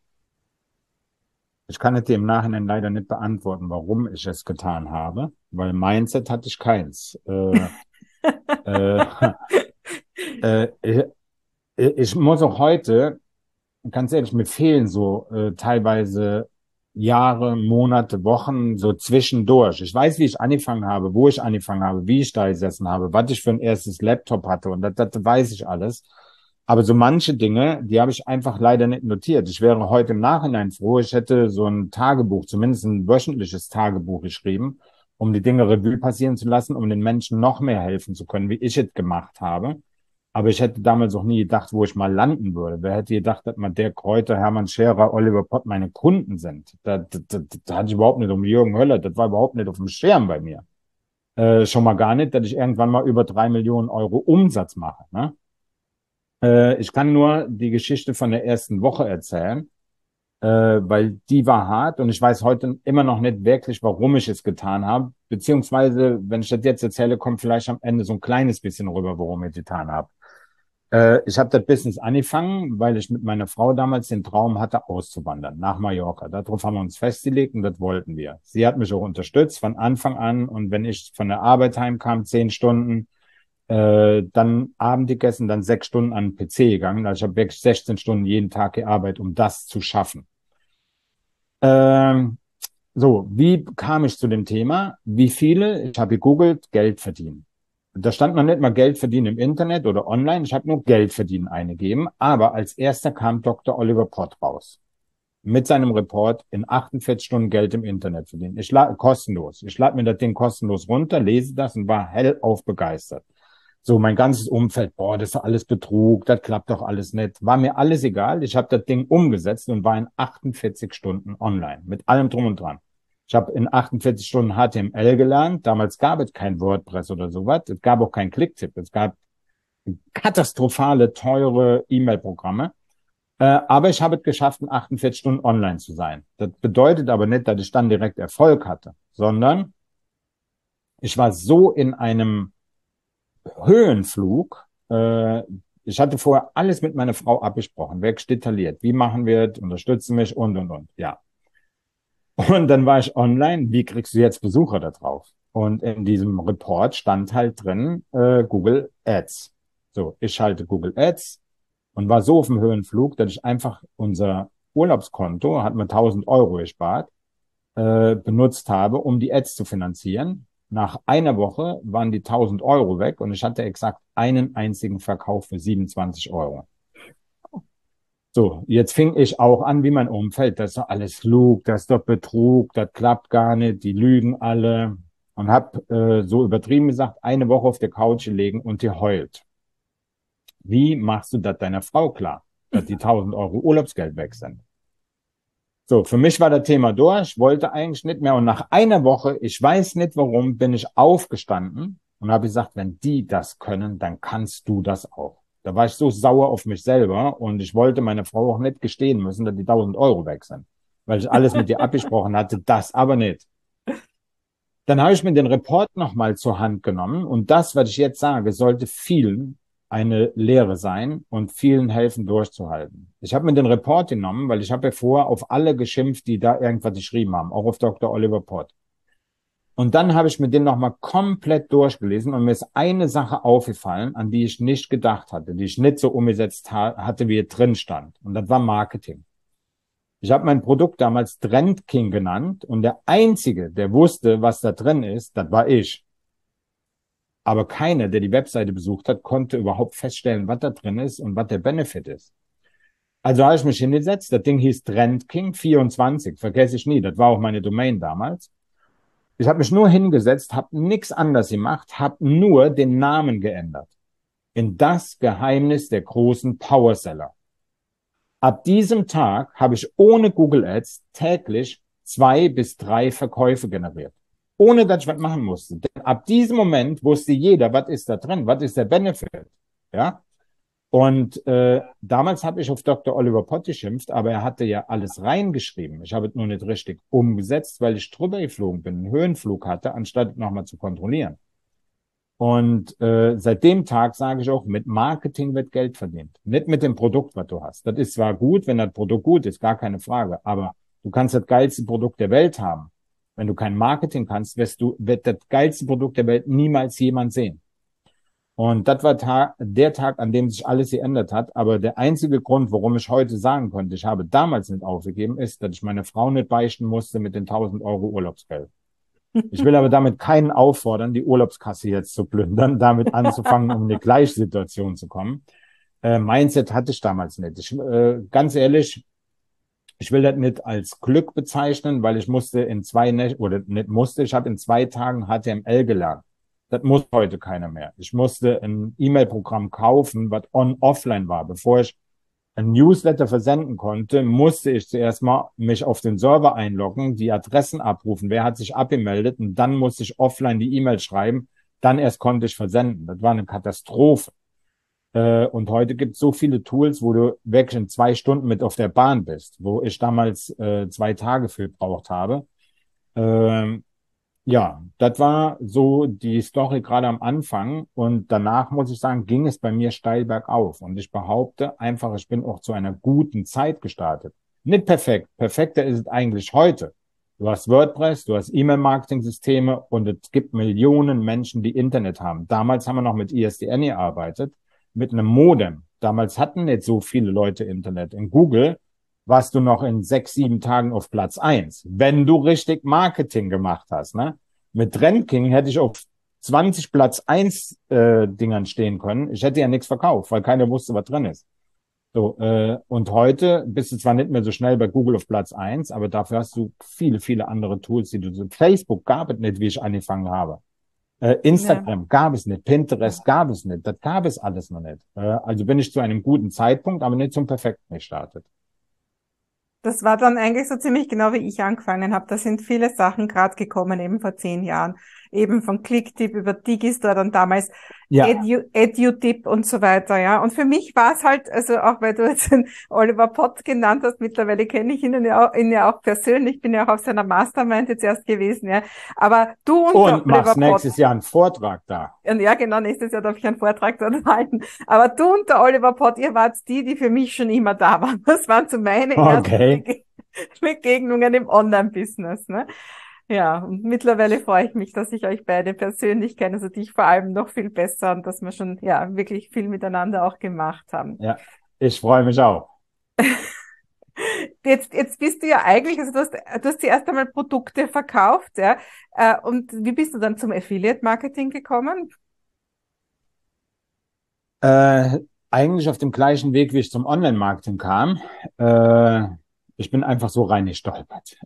Ich kann es dir im Nachhinein leider nicht beantworten, warum ich es getan habe, weil Mindset hatte ich keins. Äh, äh, ich, ich muss auch heute, ganz ehrlich, mir fehlen so teilweise Jahre, Monate, Wochen so zwischendurch. Ich weiß, wie ich angefangen habe, wo ich angefangen habe, wie ich da gesessen habe, was ich für ein erstes Laptop hatte und das weiß ich alles. Aber so manche Dinge, die habe ich einfach leider nicht notiert. Ich wäre heute im Nachhinein froh, ich hätte so ein Tagebuch, zumindest ein wöchentliches Tagebuch geschrieben, um die Dinge Revue passieren zu lassen, um den Menschen noch mehr helfen zu können, wie ich es gemacht habe. Aber ich hätte damals auch nie gedacht, wo ich mal landen würde. Wer hätte gedacht, dass man Dirk Kräuter, Hermann Scherer, Oliver Pott meine Kunden sind? Da hatte ich überhaupt nicht um Jürgen Höller, das war überhaupt nicht auf dem Schirm bei mir. Schon mal gar nicht, dass ich irgendwann mal über 3 Millionen Euro Umsatz mache. Ne? Ich kann nur die Geschichte von der ersten Woche erzählen, weil die war hart und ich weiß heute immer noch nicht wirklich, warum ich es getan habe. Beziehungsweise, wenn ich das jetzt erzähle, kommt vielleicht am Ende so ein kleines bisschen rüber, warum ich es getan habe. Ich habe das Business angefangen, weil ich mit meiner Frau damals den Traum hatte, auszuwandern nach Mallorca. Darauf haben wir uns festgelegt und das wollten wir. Sie hat mich auch unterstützt von Anfang an und wenn ich von der Arbeit heimkam, 10 Stunden, dann Abend gegessen, dann 6 Stunden an den PC gegangen. Also ich habe wirklich 16 Stunden jeden Tag gearbeitet, um das zu schaffen. Ähm, so, wie kam ich zu dem Thema? Wie viele? Ich habe gegoogelt, Geld verdienen. Da stand noch nicht mal Geld verdienen im Internet oder online. Ich habe nur Geld verdienen eingegeben. Aber als erster kam Dr. Oliver Pott raus. Mit seinem Report in 48 Stunden Geld im Internet verdienen. Kostenlos. Ich lade mir das Ding kostenlos runter, lese das und war hellauf begeistert. So, mein ganzes Umfeld, boah, das ist doch alles Betrug, das klappt doch alles nicht. War mir alles egal. Ich habe das Ding umgesetzt und war in 48 Stunden online. Mit allem drum und dran. Ich habe in 48 Stunden HTML gelernt. Damals gab es kein WordPress oder sowas. Es gab auch kein Clicktip. Es gab katastrophale, teure E-Mail-Programme. Aber ich habe es geschafft, in 48 Stunden online zu sein. Das bedeutet aber nicht, dass ich dann direkt Erfolg hatte, sondern ich war so in einem Höhenflug. Ich hatte vorher alles mit meiner Frau abgesprochen, wirklich detailliert. Wie machen wir es? Unterstützen mich und. Ja. Und dann war ich online. Wie kriegst du jetzt Besucher da drauf? Und in diesem Report stand halt drin, Google Ads. So, ich schalte Google Ads und war so auf dem Höhenflug, dass ich einfach unser Urlaubskonto, hat mir 1.000 Euro gespart, benutzt habe, um die Ads zu finanzieren. Nach einer Woche waren die 1.000 Euro weg und ich hatte exakt einen einzigen Verkauf für 27 Euro. So, jetzt fing ich auch an, wie mein Umfeld, das ist doch alles Flug, das ist doch Betrug, das klappt gar nicht, die lügen alle. Und habe so übertrieben gesagt, eine Woche auf der Couch gelegen und die heult. Wie machst du das deiner Frau klar, dass die 1.000 Euro Urlaubsgeld weg sind? So, für mich war das Thema durch, wollte eigentlich nicht mehr. Und nach einer Woche, ich weiß nicht warum, bin ich aufgestanden und habe gesagt, wenn die das können, dann kannst du das auch. Da war ich so sauer auf mich selber und ich wollte meiner Frau auch nicht gestehen müssen, dass die 1.000 Euro weg sind, weil ich alles mit ihr abgesprochen hatte, das aber nicht. Dann habe ich mir den Report nochmal zur Hand genommen und das, was ich jetzt sage, sollte vielen eine Lehre sein und vielen helfen durchzuhalten. Ich habe mir den Report genommen, weil ich habe ja vorher auf alle geschimpft, die da irgendwas geschrieben haben, auch auf Dr. Oliver Pott. Und dann habe ich mir den nochmal komplett durchgelesen und mir ist eine Sache aufgefallen, an die ich nicht gedacht hatte, die ich nicht so umgesetzt hatte, wie es drin stand. Und das war Marketing. Ich habe mein Produkt damals Trend King genannt und der Einzige, der wusste, was da drin ist, das war ich. Aber keiner, der die Webseite besucht hat, konnte überhaupt feststellen, was da drin ist und was der Benefit ist. Also habe ich mich hingesetzt, das Ding hieß TrendKing24, vergesse ich nie, das war auch meine Domain damals. Ich habe mich nur hingesetzt, habe nichts anderes gemacht, habe nur den Namen geändert. In das Geheimnis der großen Powerseller. Ab diesem Tag habe ich ohne Google Ads täglich 2 bis 3 Verkäufe generiert. Ohne dass ich was machen musste. Denn ab diesem Moment wusste jeder, was ist da drin, was ist der Benefit. Ja? Und damals habe ich auf Dr. Oliver Pott geschimpft, aber er hatte ja alles reingeschrieben. Ich habe es nur nicht richtig umgesetzt, weil ich drüber geflogen bin, einen Höhenflug hatte, anstatt nochmal zu kontrollieren. Und seit dem Tag sage ich auch, mit Marketing wird Geld verdient. Nicht mit dem Produkt, was du hast. Das ist zwar gut, wenn das Produkt gut ist, gar keine Frage, aber du kannst das geilste Produkt der Welt haben. Wenn du kein Marketing kannst, wird das geilste Produkt der Welt niemals jemand sehen. Und das war der Tag, an dem sich alles geändert hat. Aber der einzige Grund, warum ich heute sagen konnte, ich habe damals nicht aufgegeben, ist, dass ich meine Frau nicht beichten musste mit den 1.000 € Urlaubsgeld. Ich will aber damit keinen auffordern, die Urlaubskasse jetzt zu plündern, damit anzufangen, um in eine Gleichsituation zu kommen. Mindset hatte ich damals nicht. Ganz ehrlich, ich will das nicht als Glück bezeichnen, weil ich musste in oder nicht musste, ich habe in 2 Tagen HTML gelernt. Das muss heute keiner mehr. Ich musste ein E-Mail-Programm kaufen, was offline war. Bevor ich ein Newsletter versenden konnte, musste ich zuerst mal mich auf den Server einloggen, die Adressen abrufen, wer hat sich abgemeldet und dann musste ich offline die E-Mail schreiben, dann erst konnte ich versenden. Das war eine Katastrophe. Und heute gibt es so viele Tools, wo du wirklich in 2 Stunden mit auf der Bahn bist, wo ich damals 2 Tage für gebraucht habe. Ähm, ja, das war so die Story gerade am Anfang und danach muss ich sagen, ging es bei mir steil bergauf und ich behaupte einfach, ich bin auch zu einer guten Zeit gestartet. Nicht perfekt, perfekter ist es eigentlich heute. Du hast WordPress, du hast E-Mail-Marketing-Systeme und es gibt Millionen Menschen, die Internet haben. Damals haben wir noch mit ISDN gearbeitet, mit einem Modem. Damals hatten nicht so viele Leute Internet. In Google warst du noch in 6, 7 Tagen auf Platz 1, wenn du richtig Marketing gemacht hast. Ne? Mit Trendking hätte ich auf 20 Platz 1 Dingern stehen können. Ich hätte ja nichts verkauft, weil keiner wusste, was drin ist. So, und heute bist du zwar nicht mehr so schnell bei Google auf Platz 1, aber dafür hast du viele, viele andere Tools, die du so. Facebook gab es nicht, wie ich angefangen habe. Ja. Instagram gab es nicht, Pinterest gab es nicht, das gab es alles noch nicht. Also bin ich zu einem guten Zeitpunkt, aber nicht zum Perfekten gestartet. Das war dann eigentlich so ziemlich genau, wie ich angefangen habe. Da sind viele Sachen gerade gekommen, eben vor 10 Jahren. Eben von Clicktip über Digistore, dann damals Ja, EduTip und so weiter, ja. Und für mich war es halt, also auch weil du jetzt den Oliver Pott genannt hast, mittlerweile kenne ich ihn ja auch persönlich, bin ja auch auf seiner Mastermind jetzt erst gewesen, ja. Aber du und der und Oliver machst Pott, nächstes Jahr einen Vortrag da. und ja, genau, nächstes Jahr darf ich einen Vortrag dort halten. Aber du und der Oliver Pott, ihr wart die für mich schon immer da waren. Das waren so meine ersten Okay. Begegnungen im Online-Business, ne? Ja, und mittlerweile freue ich mich, dass ich euch beide persönlich kenne, also dich vor allem noch viel besser und dass wir schon, ja, wirklich viel miteinander auch gemacht haben. Ja, ich freue mich auch. Jetzt bist du ja eigentlich, also du hast zuerst einmal Produkte verkauft, ja, und wie bist du dann zum Affiliate-Marketing gekommen? Äh, Eigentlich auf dem gleichen Weg, wie ich zum Online-Marketing kam. Äh, Ich bin einfach so reingestolpert.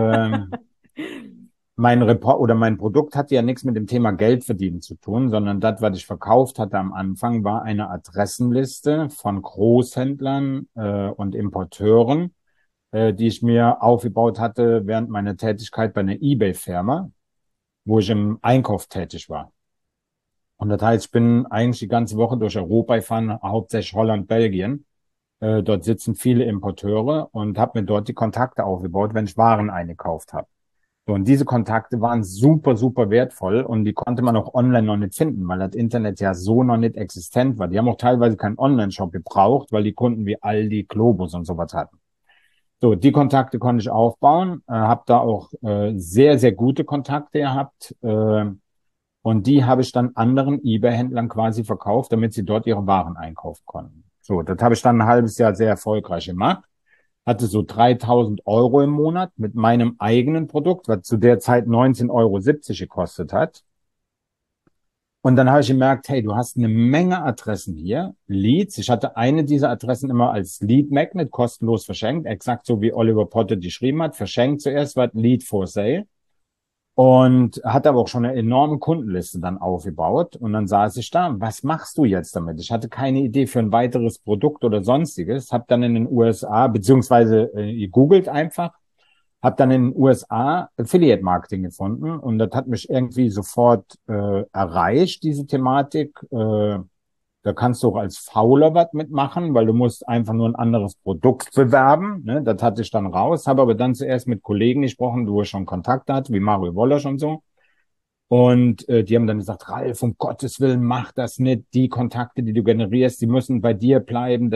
Mein Report oder mein Produkt hatte ja nichts mit dem Thema Geld verdienen zu tun, sondern das, was ich verkauft hatte am Anfang, war eine Adressenliste von Großhändlern und Importeuren, die ich mir aufgebaut hatte während meiner Tätigkeit bei einer eBay-Firma, wo ich im Einkauf tätig war. Und das heißt, ich bin eigentlich die ganze Woche durch Europa gefahren, hauptsächlich Holland, Belgien. Dort sitzen viele Importeure und habe mir dort die Kontakte aufgebaut, wenn ich Waren eingekauft habe. So, und diese Kontakte waren super, super wertvoll und die konnte man auch online noch nicht finden, weil das Internet ja so noch nicht existent war. Die haben auch teilweise keinen Online-Shop gebraucht, weil die Kunden wie Aldi, Globus und sowas hatten. So, die Kontakte konnte ich aufbauen, habe da auch sehr, sehr gute Kontakte gehabt. Und die habe ich dann anderen eBay-Händlern quasi verkauft, damit sie dort ihre Waren einkaufen konnten. So, das habe ich dann ein halbes Jahr sehr erfolgreich gemacht. Hatte so 3.000 € im Monat mit meinem eigenen Produkt, was zu der Zeit 19,70 € gekostet hat. Und dann habe ich gemerkt, hey, du hast eine Menge Adressen hier, Leads. Ich hatte eine dieser Adressen immer als Lead Magnet kostenlos verschenkt, exakt so wie Oliver Potter die geschrieben hat. Verschenkt zuerst war Lead for Sale. Und hat aber auch schon eine enorme Kundenliste dann aufgebaut. Und dann saß ich da, was machst du jetzt damit? Ich hatte keine Idee für ein weiteres Produkt oder sonstiges. Habe dann in den USA, beziehungsweise gegoogelt einfach, habe dann in den USA Affiliate Marketing gefunden. Und das hat mich irgendwie sofort erreicht, diese Thematik. Das Da kannst du auch als Fauler was mitmachen, weil du musst einfach nur ein anderes Produkt bewerben. Ne? Das hatte ich dann raus, habe aber dann zuerst mit Kollegen gesprochen, wo ich schon Kontakt hatte, wie Mario Woller schon so. Und die haben dann gesagt, Ralf, um Gottes Willen, mach das nicht. Die Kontakte, die du generierst, die müssen bei dir bleiben.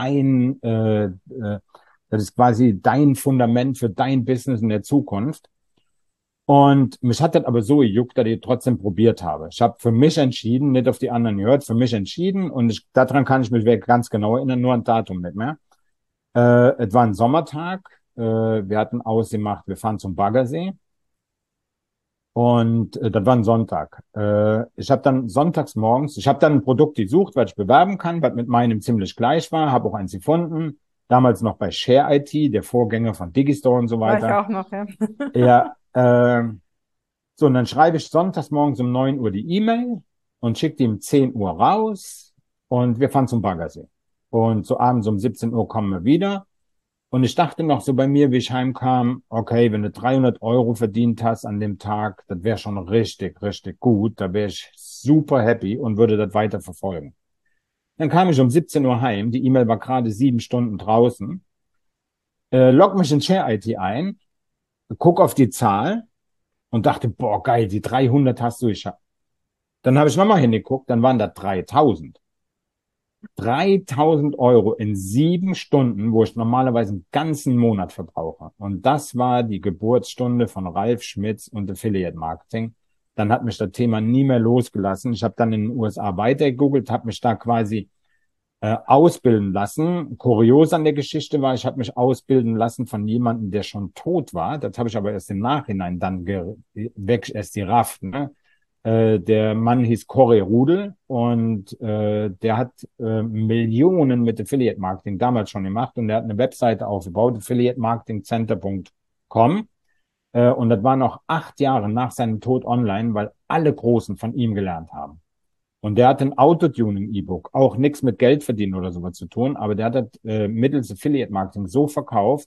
Das ist quasi dein Fundament für dein Business in der Zukunft. Und mich hat das aber so gejuckt, dass ich trotzdem probiert habe. Ich habe für mich entschieden, nicht auf die anderen gehört, für mich entschieden. Und daran kann ich mich ganz genau erinnern, nur ein Datum nicht mehr. Es war ein Sommertag. Wir hatten ausgemacht, wir fahren zum Baggersee. Und das war ein Sonntag. Ich habe dann sonntags morgens, ich habe dann ein Produkt gesucht, was ich bewerben kann, was mit meinem ziemlich gleich war, habe auch eins gefunden. Damals noch bei Share IT, der Vorgänger von Digistore und so War ich weiter. auch noch, ja. Ja, so, und dann schreibe ich sonntags morgens um 9 Uhr die E-Mail und schicke die um 10 Uhr raus und wir fahren zum Baggersee. Und so abends um 17 Uhr kommen wir wieder. Und ich dachte noch so bei mir, wie ich heimkam, okay, wenn du 300 € verdient hast an dem Tag, das wäre schon richtig, richtig gut. Da wäre ich super happy und würde das weiter verfolgen. Dann kam ich um 17 Uhr heim. Die E-Mail war gerade 7 Stunden draußen. Log mich in Share IT ein, guck auf die Zahl und dachte, boah, geil, die 300 hast du geschafft. Dann habe ich nochmal hingeguckt, dann waren das 3000. 3.000 € in 7 Stunden, wo ich normalerweise einen ganzen Monat verbrauche. Und das war die Geburtsstunde von Ralf Schmitz und Affiliate Marketing. Dann hat mich das Thema nie mehr losgelassen. Ich habe dann in den USA weitergegoogelt, habe mich da quasi ausbilden lassen. Kurios an der Geschichte war, ich habe mich ausbilden lassen von jemandem, der schon tot war. Das habe ich aber erst im Nachhinein dann erst gerafft. Ne? Der Mann hieß Corey Rudel und der hat Millionen mit Affiliate Marketing damals schon gemacht und der hat eine Webseite aufgebaut, affiliatemarketingcenter.com. Und das war noch 8 Jahre nach seinem Tod online, weil alle Großen von ihm gelernt haben. Und der hat ein Autotuning-E-Book, auch nichts mit Geld verdienen oder sowas zu tun, aber der hat das mittels Affiliate Marketing so verkauft,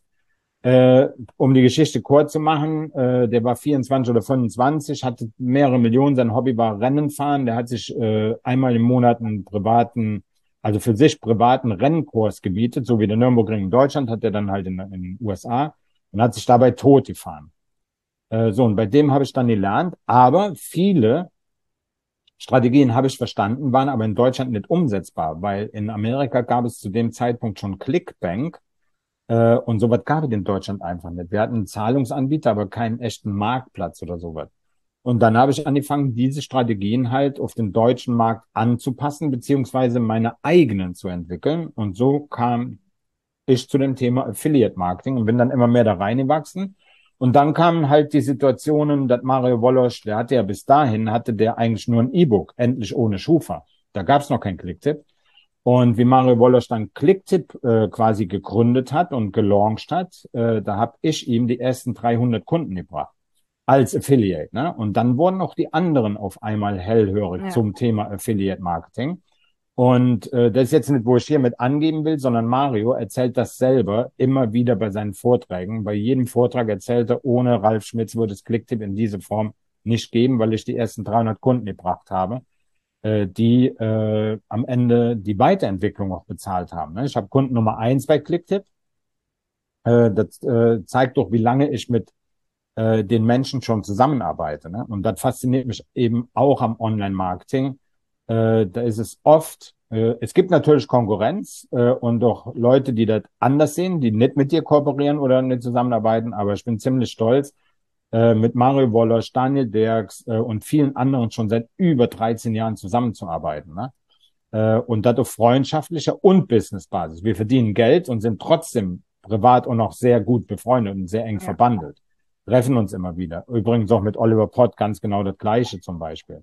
um die Geschichte kurz zu machen, der war 24 oder 25, hatte mehrere Millionen, sein Hobby war Rennen fahren, der hat sich einmal im Monat einen privaten, also für sich privaten Rennkurs gemietet, so wie der Nürburgring in Deutschland, hat er dann halt in den USA und hat sich dabei tot gefahren. So, und bei dem habe ich dann gelernt, aber viele Strategien habe ich verstanden, waren aber in Deutschland nicht umsetzbar, weil in Amerika gab es zu dem Zeitpunkt schon ClickBank und sowas gab es in Deutschland einfach nicht. Wir hatten einen Zahlungsanbieter, aber keinen echten Marktplatz oder sowas. Und dann habe ich angefangen, diese Strategien halt auf den deutschen Markt anzupassen, beziehungsweise meine eigenen zu entwickeln. Und so kam ich zu dem Thema Affiliate Marketing und bin dann immer mehr da reingewachsen. Und dann kamen halt die Situationen, dass Mario Wolosch, der hatte ja bis dahin, hatte der eigentlich nur ein E-Book, endlich ohne Schufa. Da gab es noch keinen Clicktip. Und wie Mario Wolosch dann Clicktip quasi gegründet hat und gelauncht hat, da habe ich ihm die ersten 300 Kunden gebracht als Affiliate. Ne? Und dann wurden auch die anderen auf einmal hellhörig Ja. zum Thema Affiliate Marketing. Und das ist jetzt nicht, wo ich hier mit angeben will, sondern Mario erzählt das selber immer wieder bei seinen Vorträgen. Bei jedem Vortrag erzählt er, ohne Ralf Schmitz würde es Clicktip in diese Form nicht geben, weil ich die ersten 300 Kunden gebracht habe, die am Ende die Weiterentwicklung auch bezahlt haben. Ne? Ich habe Kunden Nummer 1 bei Clicktip. Das zeigt doch, wie lange ich mit den Menschen schon zusammenarbeite. Ne? Und das fasziniert mich eben auch am Online-Marketing. Da ist es oft, es gibt natürlich Konkurrenz und auch Leute, die das anders sehen, die nicht mit dir kooperieren oder nicht zusammenarbeiten, aber ich bin ziemlich stolz, mit Mario Woller, Daniel Derks und vielen anderen schon seit über 13 Jahren zusammenzuarbeiten. Ne? Und das auf freundschaftlicher und Businessbasis. Wir verdienen Geld und sind trotzdem privat und auch sehr gut befreundet und sehr eng Ja. verbandelt. Treffen uns immer wieder. Übrigens auch mit Oliver Pott ganz genau das Gleiche zum Beispiel.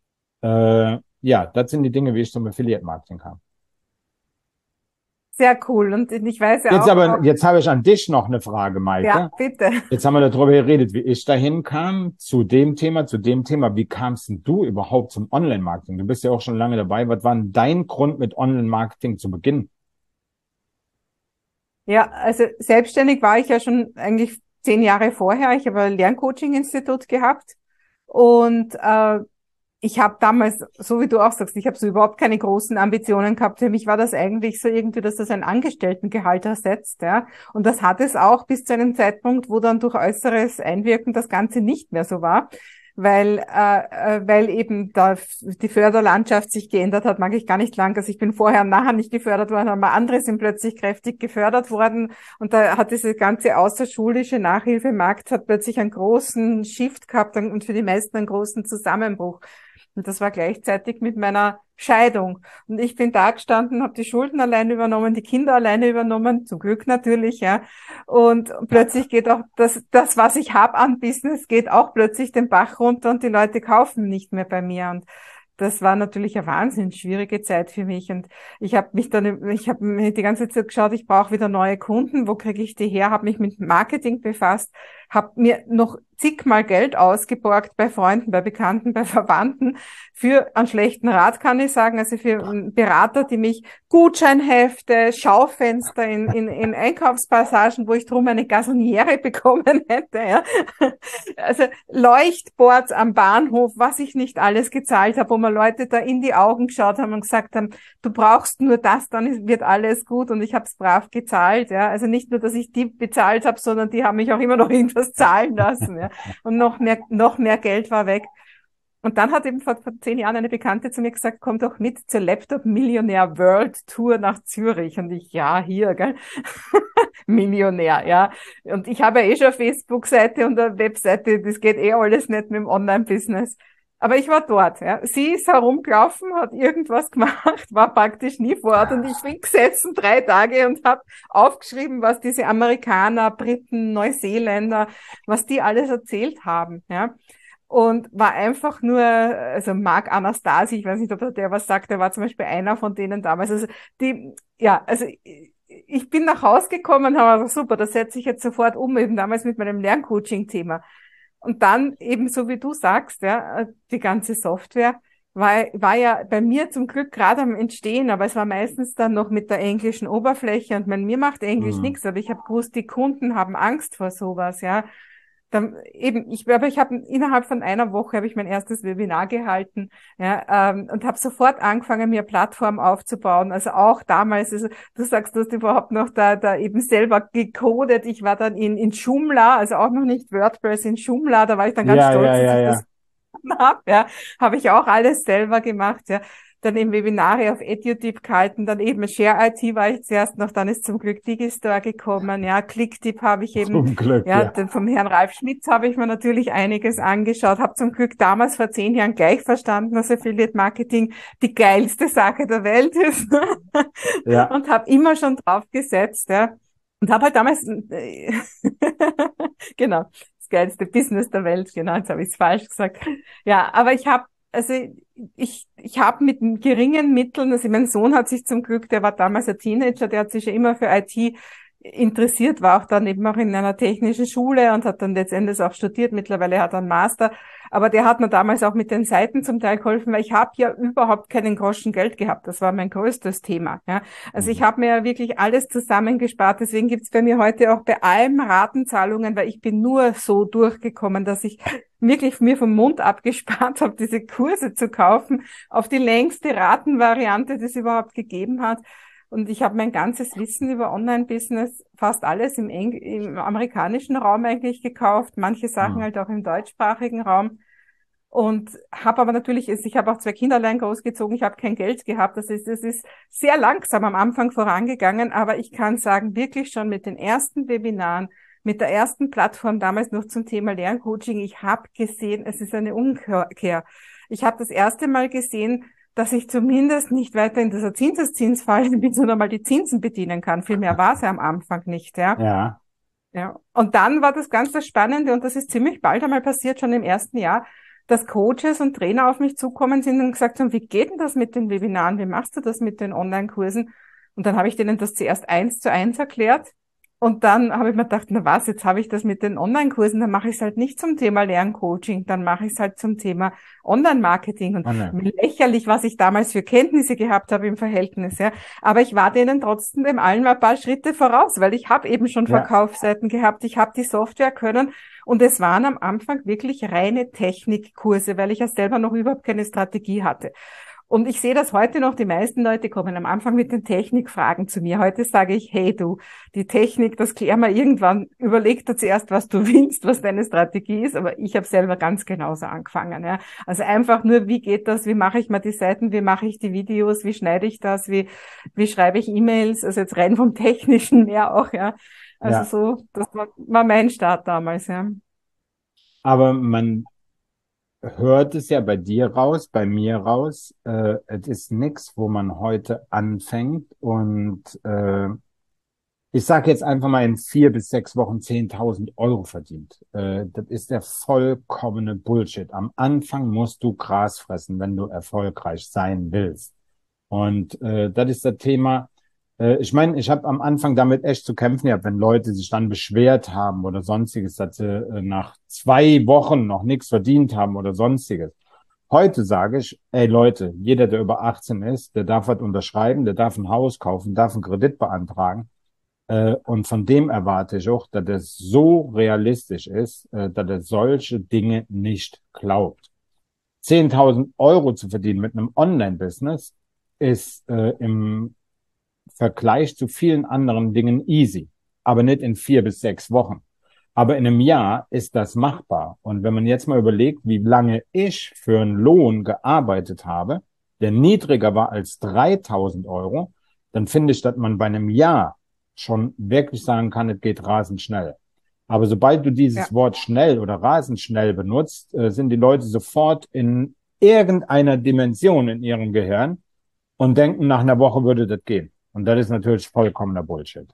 Ja, das sind die Dinge, wie ich zum Affiliate-Marketing kam. Sehr cool. Und ich weiß ja Jetzt auch, aber, jetzt habe ich an dich noch eine Frage, ja, Maike. bitte. Jetzt haben wir darüber geredet, wie ich dahin kam, zu dem Thema, zu dem Thema. Wie kamst denn du überhaupt zum Online-Marketing? Du bist ja auch schon lange dabei. Was war denn dein Grund, mit Online-Marketing zu beginnen? Ja, also selbstständig war ich ja schon eigentlich 10 Jahre vorher. Ich habe ein Lerncoaching-Institut gehabt und ich habe damals, so wie du auch sagst, ich habe so überhaupt keine großen Ambitionen gehabt. Für mich war das eigentlich so irgendwie, dass das ein Angestelltengehalt ersetzt, ja. Und das hat es auch bis zu einem Zeitpunkt, wo dann durch äußeres Einwirken das Ganze nicht mehr so war, weil eben da die Förderlandschaft sich geändert hat, mag ich gar nicht lang. Also ich bin vorher und nachher nicht gefördert worden, aber andere sind plötzlich kräftig gefördert worden. Und da hat diese ganze außerschulische Nachhilfemarkt hat plötzlich einen großen Shift gehabt und für die meisten einen großen Zusammenbruch. Und das war gleichzeitig mit meiner Scheidung. Und ich bin da gestanden, habe die Schulden alleine übernommen, die Kinder alleine übernommen, zum Glück natürlich, ja. Und plötzlich geht auch das, was ich habe an Business, geht auch plötzlich den Bach runter und die Leute kaufen nicht mehr bei mir. Und das war natürlich eine wahnsinnig schwierige Zeit für mich. Und ich habe mir die ganze Zeit geschaut, ich brauche wieder neue Kunden, wo kriege ich die her, habe mich mit Marketing befasst, habe mir noch zigmal Geld ausgeborgt bei Freunden, bei Bekannten, bei Verwandten für einen schlechten Rat, kann ich sagen, also für Berater, die mich Gutscheinhefte, Schaufenster in Einkaufspassagen, wo ich drum eine Gasoniere bekommen hätte, ja. Also Leuchtboards am Bahnhof, was ich nicht alles gezahlt habe, wo mir Leute da in die Augen geschaut haben und gesagt haben, du brauchst nur das, dann wird alles gut, und ich habe es brav gezahlt, ja. Also nicht nur, dass ich die bezahlt habe, sondern die haben mich auch immer noch irgendwas zahlen lassen, ja. Und noch mehr Geld war weg. Und dann hat eben vor 10 Jahren eine Bekannte zu mir gesagt, komm doch mit zur Laptop Millionär World Tour nach Zürich. Und ich, ja, hier, gell? Millionär, ja. Und ich habe ja eh schon eine Facebook-Seite und eine Webseite, das geht eh alles nicht mit dem Online-Business. Aber ich war dort, ja. Sie ist herumgelaufen, hat irgendwas gemacht, war praktisch nie vor Ort, und ich bin gesessen 3 Tage und habe aufgeschrieben, was diese Amerikaner, Briten, Neuseeländer, was die alles erzählt haben, ja. Und war einfach nur, also Mark Anastasi, ich weiß nicht, ob der was sagt, der war zum Beispiel einer von denen damals. Also ich bin nach Hause gekommen und habe gesagt, super, das setze ich jetzt sofort um, eben damals mit meinem Lerncoaching-Thema. Und dann eben, so wie du sagst, ja, die ganze Software war ja bei mir zum Glück gerade am Entstehen, aber es war meistens dann noch mit der englischen Oberfläche, und mir macht Englisch nichts, aber ich habe gewusst, die Kunden haben Angst vor sowas, ja. Dann eben, ich habe innerhalb von einer Woche habe ich mein erstes Webinar gehalten, ja, und habe sofort angefangen, mir eine Plattform aufzubauen. Also auch damals, also du sagst, du hast überhaupt noch da eben selber gecodet. Ich war dann in Joomla, also auch noch nicht WordPress, in Joomla, da war ich dann ganz Ja, stolz, ja, dass ja, ich ja. das habe, ja, habe ich auch alles selber gemacht, ja. Dann eben Webinare auf EduTip gehalten, dann eben Share IT war ich zuerst noch, dann ist zum Glück Digistore gekommen, ja, Clicktip habe ich eben, Zum Glück, ja, ja. vom Herrn Ralf Schmitz habe ich mir natürlich einiges angeschaut, habe zum Glück damals vor 10 Jahren gleich verstanden, dass Affiliate Marketing die geilste Sache der Welt ist Ja, und habe immer schon drauf gesetzt, ja, und habe halt damals, genau, das geilste Business der Welt, genau, jetzt habe ich es falsch gesagt. Ja, aber ich habe mit geringen Mitteln, also mein Sohn hat sich zum Glück, der war damals ein Teenager, der hat sich ja immer für IT interessiert, war auch dann eben auch in einer technischen Schule und hat dann letztendlich auch studiert. Mittlerweile hat er einen Master, aber der hat mir damals auch mit den Seiten zum Teil geholfen, weil ich habe ja überhaupt keinen Groschen Geld gehabt. Das war mein größtes Thema. Ja. Also ich habe mir ja wirklich alles zusammengespart. Deswegen gibt's bei mir heute auch bei allem Ratenzahlungen, weil ich bin nur so durchgekommen, dass ich wirklich mir vom Mund abgespart habe, diese Kurse zu kaufen, auf die längste Ratenvariante, die es überhaupt gegeben hat. Und ich habe mein ganzes Wissen über Online-Business, fast alles im amerikanischen Raum eigentlich gekauft, manche Sachen hm. halt auch im deutschsprachigen Raum. Und habe aber natürlich, ich habe auch 2 Kinder allein großgezogen, ich habe kein Geld gehabt. Das ist sehr langsam am Anfang vorangegangen, aber ich kann sagen, wirklich schon mit den ersten Webinaren, mit der ersten Plattform damals noch zum Thema Lerncoaching, ich habe gesehen, es ist eine Umkehr. Ich habe das erste Mal gesehen, dass ich zumindest nicht weiter in dieser Zinseszinsfalle bin, sondern mal die Zinsen bedienen kann. Viel mehr war es ja am Anfang nicht, ja. Ja. Ja. Und dann war das ganz das Spannende, und das ist ziemlich bald einmal passiert, schon im ersten Jahr, dass Coaches und Trainer auf mich zukommen sind und gesagt haben, wie geht denn das mit den Webinaren? Wie machst du das mit den Online-Kursen? Und dann habe ich denen das zuerst 1:1 erklärt. Und dann habe ich mir gedacht, na was, jetzt habe ich das mit den Online-Kursen, dann mache ich es halt nicht zum Thema Lerncoaching, dann mache ich es halt zum Thema Online-Marketing. Und Oh, ne. lächerlich, was ich damals für Kenntnisse gehabt habe im Verhältnis, ja. Aber ich war denen trotzdem allen ein paar Schritte voraus, weil ich habe eben schon Ja, Verkaufsseiten gehabt, ich habe die Software können. Und es waren am Anfang wirklich reine Technikkurse, weil ich ja selber noch überhaupt keine Strategie hatte. Und ich sehe das heute noch, die meisten Leute kommen am Anfang mit den Technikfragen zu mir. Heute sage ich, hey du, die Technik, das klären wir irgendwann. Überleg dir zuerst, was du willst, was deine Strategie ist. Aber ich habe selber ganz genauso angefangen. Ja. Also einfach nur, wie geht das, wie mache ich mal die Seiten, wie mache ich die Videos, wie schneide ich das, wie schreibe ich E-Mails, also jetzt rein vom Technischen mehr auch, ja. Also ja. so, das war mein Start damals, ja. Aber man hört es ja bei dir raus, bei mir raus. Es ist nichts, wo man heute anfängt und ich sage jetzt einfach mal in 4 bis 6 Wochen 10.000 € verdient. Das ist der vollkommene Bullshit. Am Anfang musst du Gras fressen, wenn du erfolgreich sein willst. Und das ist das Thema. Ich meine, ich habe am Anfang damit echt zu kämpfen gehabt, wenn Leute sich dann beschwert haben oder sonstiges, dass sie nach 2 Wochen noch nichts verdient haben oder sonstiges. Heute sage ich, ey Leute, jeder, der über 18 ist, der darf was unterschreiben, der darf ein Haus kaufen, darf einen Kredit beantragen. Und von dem erwarte ich auch, dass er so realistisch ist, dass er solche Dinge nicht glaubt. 10.000 € zu verdienen mit einem Online-Business ist im Vergleich zu vielen anderen Dingen easy, aber nicht in 4 bis 6 Wochen. Aber in einem Jahr ist das machbar. Und wenn man jetzt mal überlegt, wie lange ich für einen Lohn gearbeitet habe, der niedriger war als 3.000 €, dann finde ich, dass man bei einem Jahr schon wirklich sagen kann, es geht rasend schnell. Aber sobald du Ja. dieses Wort schnell oder rasend schnell benutzt, sind die Leute sofort in irgendeiner Dimension in ihrem Gehirn und denken, nach einer Woche würde das gehen. Und das ist natürlich vollkommener Bullshit.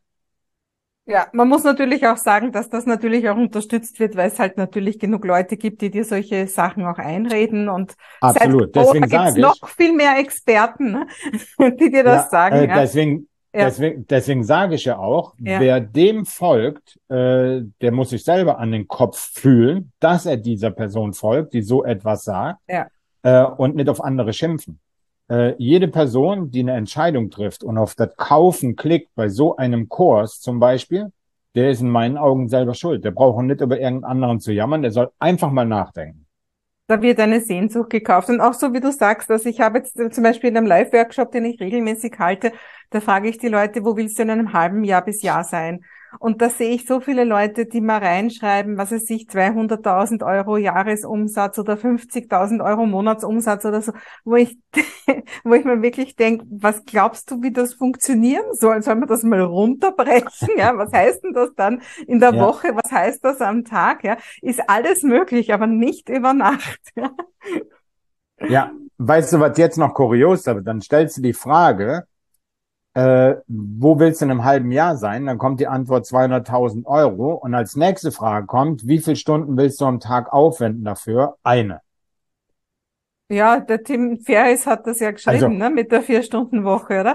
Ja, man muss natürlich auch sagen, dass das natürlich auch unterstützt wird, weil es halt natürlich genug Leute gibt, die dir solche Sachen auch einreden. Und seit Absolut. Corona Deswegen gibt's sage noch ich, viel mehr Experten, ne, die dir das ja, sagen. Ja, ja, deswegen sage ich ja auch, ja, wer dem folgt, der muss sich selber an den Kopf fühlen, dass er dieser Person folgt, die so etwas sagt, ja. und nicht auf andere schimpfen. Jede Person, die eine Entscheidung trifft und auf das Kaufen klickt bei so einem Kurs zum Beispiel, der ist in meinen Augen selber schuld. Der braucht nicht über irgendeinen anderen zu jammern, der soll einfach mal nachdenken. Da wird eine Sehnsucht gekauft. Und auch so wie du sagst, dass ich habe jetzt zum Beispiel in einem Live-Workshop, den ich regelmäßig halte, da frage ich die Leute, wo willst du in einem halben Jahr bis Jahr sein? Und da sehe ich so viele Leute, die mal reinschreiben, was weiß ich, 200.000 € Jahresumsatz oder 50.000 € Monatsumsatz oder so, wo ich, wo ich mir wirklich denke, was glaubst du, wie das funktionieren soll? Soll man das mal runterbrechen? Ja, was heißt denn das dann in der Ja, Woche? Was heißt das am Tag? Ja, ist alles möglich, aber nicht über Nacht. Ja. ja. Weißt du, was jetzt noch kurios ist? Dann stellst du die Frage, wo willst du in einem halben Jahr sein? Dann kommt die Antwort 200.000 € und als nächste Frage kommt, wie viele Stunden willst du am Tag aufwenden dafür? Eine. Ja, der Tim Ferriss hat das ja geschrieben, Also, ne, mit der 4-Stunden-Woche, oder?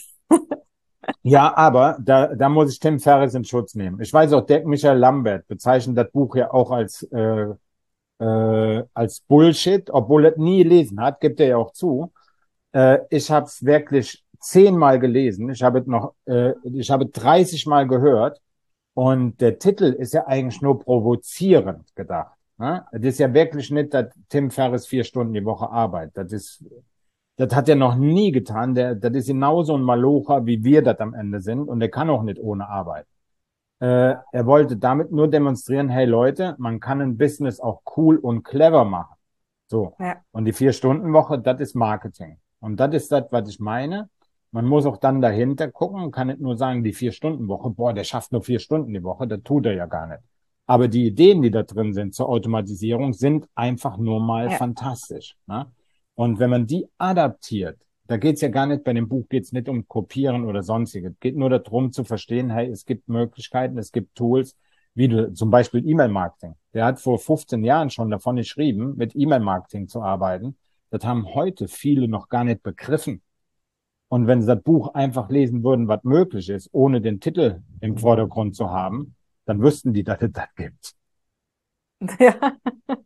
ja, aber da muss ich Tim Ferriss in Schutz nehmen. Ich weiß auch, der Michael Lambert bezeichnet das Buch ja auch als Bullshit, obwohl er es nie gelesen hat, gibt er ja auch zu. Ich habe es wirklich 10-mal gelesen. Ich habe 30-mal gehört. Und der Titel ist ja eigentlich nur provozierend gedacht. Ne? Das ist ja wirklich nicht, dass Tim Ferriss 4 Stunden die Woche arbeitet. Das hat er noch nie getan. Das ist genauso ein Malocher, wie wir das am Ende sind. Und der kann auch nicht ohne Arbeit. Er wollte damit nur demonstrieren, hey Leute, man kann ein Business auch cool und clever machen. So. Ja, Und die 4-Stunden-Woche, das ist Marketing. Und das ist das, was ich meine. Man muss auch dann dahinter gucken und kann nicht nur sagen, die 4-Stunden-Woche, boah, der schafft nur 4 Stunden die Woche, das tut er ja gar nicht. Aber die Ideen, die da drin sind zur Automatisierung, sind einfach nur mal ja, fantastisch. Ne? Und wenn man die adaptiert, da geht's ja gar nicht, bei dem Buch geht's nicht um Kopieren oder sonstiges. Es geht nur darum zu verstehen, hey, es gibt Möglichkeiten, es gibt Tools, wie du zum Beispiel E-Mail-Marketing. Der hat vor 15 Jahren schon davon geschrieben, mit E-Mail-Marketing zu arbeiten. Das haben heute viele noch gar nicht begriffen. Und wenn sie das Buch einfach lesen würden, was möglich ist, ohne den Titel im Vordergrund zu haben, dann wüssten die, dass es das gibt. Ja.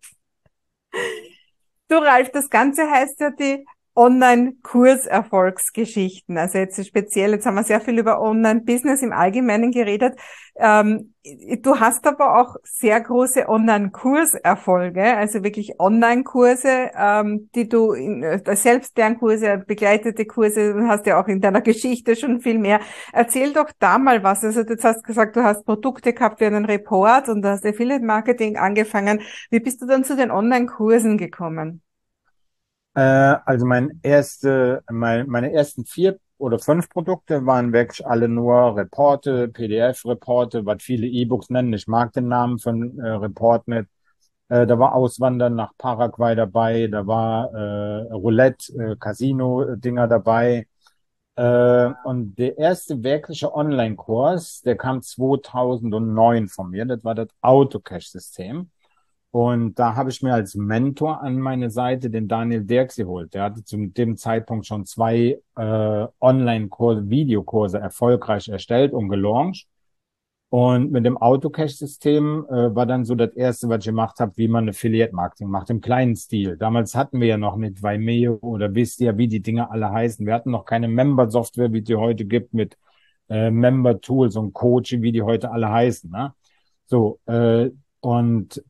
Du, Ralf, das Ganze heißt ja die Online-Kurserfolgsgeschichten. Also jetzt speziell, jetzt haben wir sehr viel über Online-Business im Allgemeinen geredet. Du hast aber auch sehr große Online-Kurserfolge, also wirklich Online-Kurse, die du Selbstlernkurse, begleitete Kurse, du hast ja auch in deiner Geschichte schon viel mehr. Erzähl doch da mal was. Also du hast gesagt, du hast Produkte gehabt wie einen Report und du hast Affiliate-Marketing angefangen. Wie bist du dann zu den Online-Kursen gekommen? Also meine ersten 4 oder 5 Produkte waren wirklich alle nur Reporte, PDF-Reporte, was viele E-Books nennen. Ich mag den Namen von Report nicht. Da war Auswandern nach Paraguay dabei, da war Roulette, Casino-Dinger dabei. Und der erste wirkliche Online-Kurs, der kam 2009 von mir. Das war das Autocash-System. Und da habe ich mir als Mentor an meine Seite den Daniel Dirks geholt. Der hatte zu dem Zeitpunkt schon 2 Online-Kurse, Videokurse erfolgreich erstellt und gelauncht. Und mit dem Autocash-System war dann so das Erste, was ich gemacht habe, wie man Affiliate-Marketing macht, im kleinen Stil. Damals hatten wir ja noch nicht Vimeo oder Wistia, wie die Dinge alle heißen. Wir hatten noch keine Member-Software, wie die heute gibt, mit Member-Tools und Coaching, wie die heute alle heißen. Ne? So, und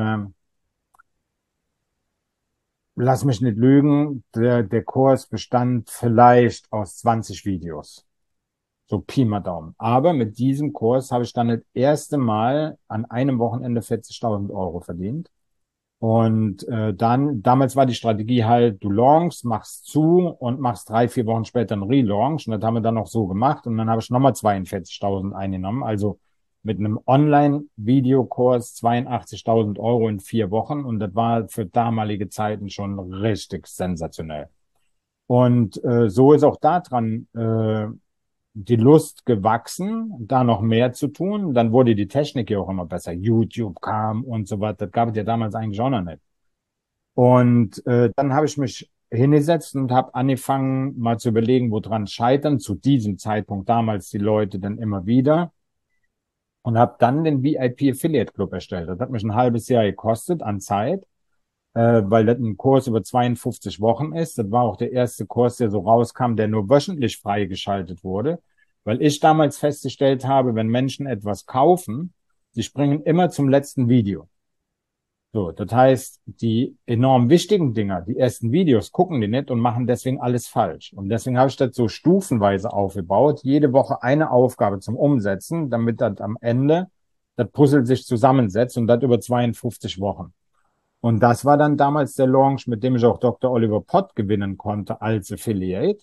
lass mich nicht lügen, der Kurs bestand vielleicht aus 20 Videos. So Pi mal Daumen. Aber mit diesem Kurs habe ich dann das erste Mal an einem Wochenende 40.000 Euro verdient. Und damals war die Strategie halt, du launchst, machst zu und machst 3, 4 Wochen später einen Relaunch. Und das haben wir dann auch so gemacht. Und dann habe ich nochmal 42.000 eingenommen. Also mit einem Online-Videokurs 82.000 Euro in 4 Wochen. Und das war für damalige Zeiten schon richtig sensationell. Und so ist auch daran die Lust gewachsen, da noch mehr zu tun. Dann wurde die Technik ja auch immer besser. YouTube kam und so weiter. Das gab es ja damals eigentlich auch noch nicht. Und dann habe ich mich hingesetzt und habe angefangen, mal zu überlegen, woran scheitern. Zu diesem Zeitpunkt damals die Leute dann immer wieder. Und habe dann den VIP Affiliate Club erstellt. Das hat mich ein halbes Jahr gekostet an Zeit, weil das ein Kurs über 52 Wochen ist. Das war auch der erste Kurs, der so rauskam, der nur wöchentlich freigeschaltet wurde, weil ich damals festgestellt habe, wenn Menschen etwas kaufen, sie springen immer zum letzten Video. So, das heißt, die enorm wichtigen Dinger, die ersten Videos, gucken die nicht und machen deswegen alles falsch. Und deswegen habe ich das so stufenweise aufgebaut, jede Woche eine Aufgabe zum Umsetzen, damit das am Ende das Puzzle sich zusammensetzt und das über 52 Wochen. Und das war dann damals der Launch, mit dem ich auch Dr. Oliver Pott gewinnen konnte als Affiliate,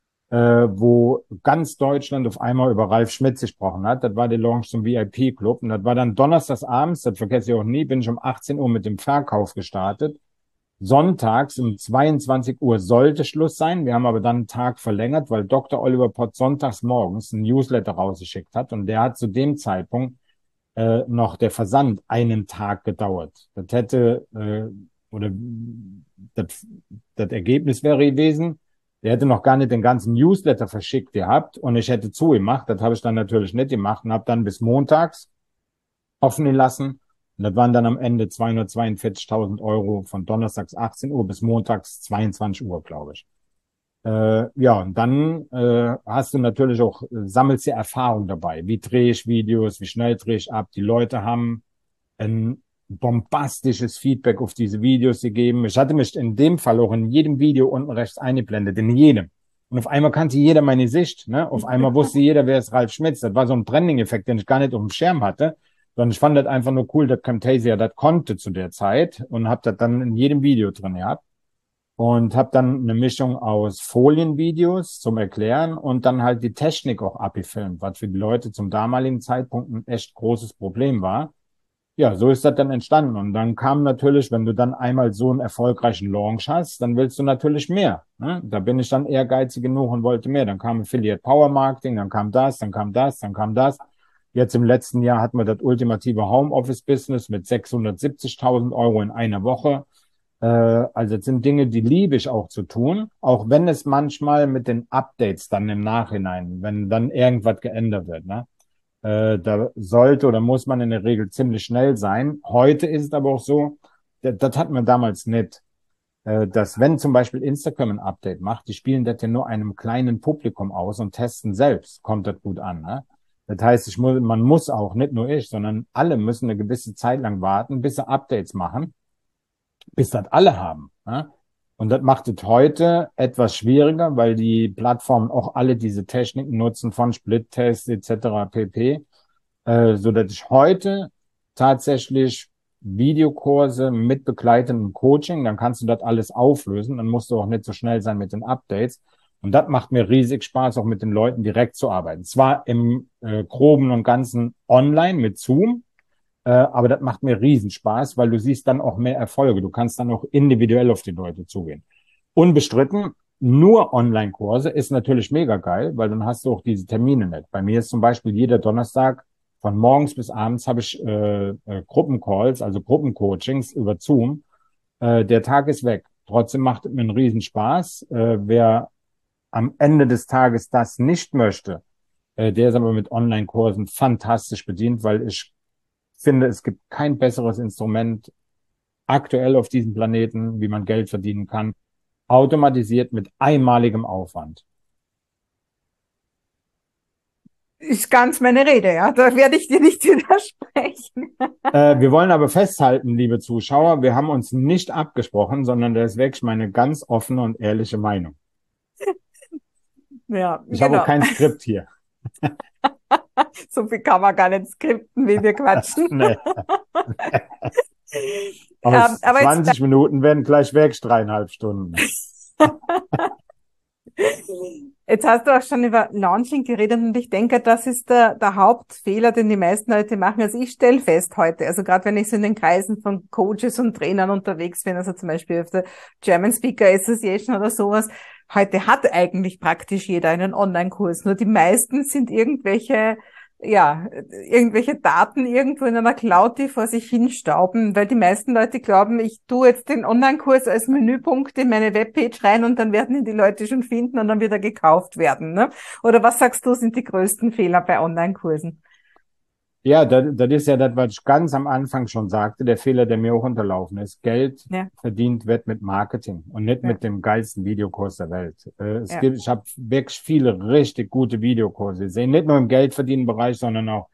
wo ganz Deutschland auf einmal über Ralf Schmitz gesprochen hat. Das war der Launch zum VIP-Club. Und das war dann donnerstags abends, das vergesse ich auch nie, bin ich um 18 Uhr mit dem Verkauf gestartet. Sonntags um 22 Uhr sollte Schluss sein. Wir haben aber dann einen Tag verlängert, weil Dr. Oliver Pott sonntags morgens ein Newsletter rausgeschickt hat. Und der hat zu dem Zeitpunkt noch der Versand einen Tag gedauert. Das hätte, oder das, das Ergebnis wäre gewesen, der hätte noch gar nicht den ganzen Newsletter verschickt gehabt und ich hätte zugemacht. Das habe ich dann natürlich nicht gemacht und habe dann bis montags offen gelassen. Und das waren dann am Ende 242.000 Euro von donnerstags 18 Uhr bis montags 22 Uhr, glaube ich. Ja, und dann hast du natürlich auch, sammelst dir Erfahrung dabei. Wie drehe ich Videos, wie schnell drehe ich ab? Die Leute haben ein bombastisches Feedback auf diese Videos gegeben. Ich hatte mich in dem Fall auch in jedem Video unten rechts eingeblendet, in jedem. Und auf einmal kannte jeder meine Sicht. Ne? Auf einmal wusste jeder, wer ist Ralf Schmitz. Das war so ein Branding-Effekt, den ich gar nicht auf dem Schirm hatte, sondern ich fand das einfach nur cool, dass Camtasia das konnte zu der Zeit und habe das dann in jedem Video drin gehabt. Und habe dann eine Mischung aus Folienvideos zum Erklären und dann halt die Technik auch abgefilmt, was für die Leute zum damaligen Zeitpunkt ein echt großes Problem war. Ja, so ist das dann entstanden. Und dann kam natürlich, wenn du dann einmal so einen erfolgreichen Launch hast, dann willst du natürlich mehr. Ne? Da bin ich dann ehrgeizig genug und wollte mehr. Dann kam Affiliate Power Marketing, dann kam das, dann kam das, dann kam das. Jetzt im letzten Jahr hatten wir das ultimative Homeoffice Business mit 670.000 Euro in einer Woche. Also es sind Dinge, die liebe ich auch zu tun, auch wenn es manchmal mit den Updates dann im Nachhinein, wenn dann irgendwas geändert wird, ne? Da sollte oder muss man in der Regel ziemlich schnell sein. Heute ist es aber auch so, das hatten wir damals nicht, dass wenn zum Beispiel Instagram ein Update macht, die spielen das ja nur einem kleinen Publikum aus und testen selbst, kommt das gut an, ne? Das heißt, man muss auch, nicht nur ich, sondern alle müssen eine gewisse Zeit lang warten, bis sie Updates machen, bis das alle haben, ne? Und das macht es heute etwas schwieriger, weil die Plattformen auch alle diese Techniken nutzen von Split-Tests etc. pp. So dass ich heute tatsächlich Videokurse mit begleitendem Coaching, dann kannst du das alles auflösen, dann musst du auch nicht so schnell sein mit den Updates. Und das macht mir riesig Spaß, auch mit den Leuten direkt zu arbeiten. Zwar im Groben und Ganzen online mit Zoom, aber das macht mir riesen Spaß, weil du siehst dann auch mehr Erfolge. Du kannst dann auch individuell auf die Leute zugehen. Unbestritten, nur Online-Kurse ist natürlich mega geil, weil dann hast du auch diese Termine nicht. Bei mir ist zum Beispiel jeder Donnerstag von morgens bis abends habe ich Gruppencalls, also Gruppencoachings über Zoom. Der Tag ist weg. Trotzdem macht es mir einen riesen Spaß. Wer am Ende des Tages das nicht möchte, der ist aber mit Online-Kursen fantastisch bedient, weil ich finde, es gibt kein besseres Instrument aktuell auf diesem Planeten, wie man Geld verdienen kann, automatisiert mit einmaligem Aufwand. Ist ganz meine Rede, ja. Da werde ich dir nicht widersprechen. Wir wollen aber festhalten, liebe Zuschauer, wir haben uns nicht abgesprochen, sondern das ist wirklich meine ganz offene und ehrliche Meinung. Ja, Ich habe auch genau. kein Skript hier. So viel kann man gar nicht skripten, wie wir quatschen. Nee. Aus Aber jetzt, 20 Minuten werden gleich weg 3,5 Stunden. jetzt hast du auch schon über Launching geredet und ich denke, das ist der Hauptfehler, den die meisten Leute machen. Also ich stelle fest heute, also gerade wenn ich so in den Kreisen von Coaches und Trainern unterwegs bin, also zum Beispiel auf der German Speaker Association oder sowas, heute hat eigentlich praktisch jeder einen Online-Kurs. Nur die meisten sind irgendwelche Daten irgendwo in einer Cloud, die vor sich hinstauben, weil die meisten Leute glauben, ich tue jetzt den Online-Kurs als Menüpunkt in meine Webpage rein und dann werden ihn die Leute schon finden und dann wird er gekauft werden, ne? Oder was sagst du, sind die größten Fehler bei Online-Kursen? Ja, das ist ja das, was ich ganz am Anfang schon sagte, der Fehler, der mir auch unterlaufen ist. Geld Ja, verdient wird mit Marketing und nicht ja, mit dem geilsten Videokurs der Welt. ja, Ich habe wirklich viele richtig gute Videokurse gesehen, nicht nur im Geldverdienen-Bereich, sondern auch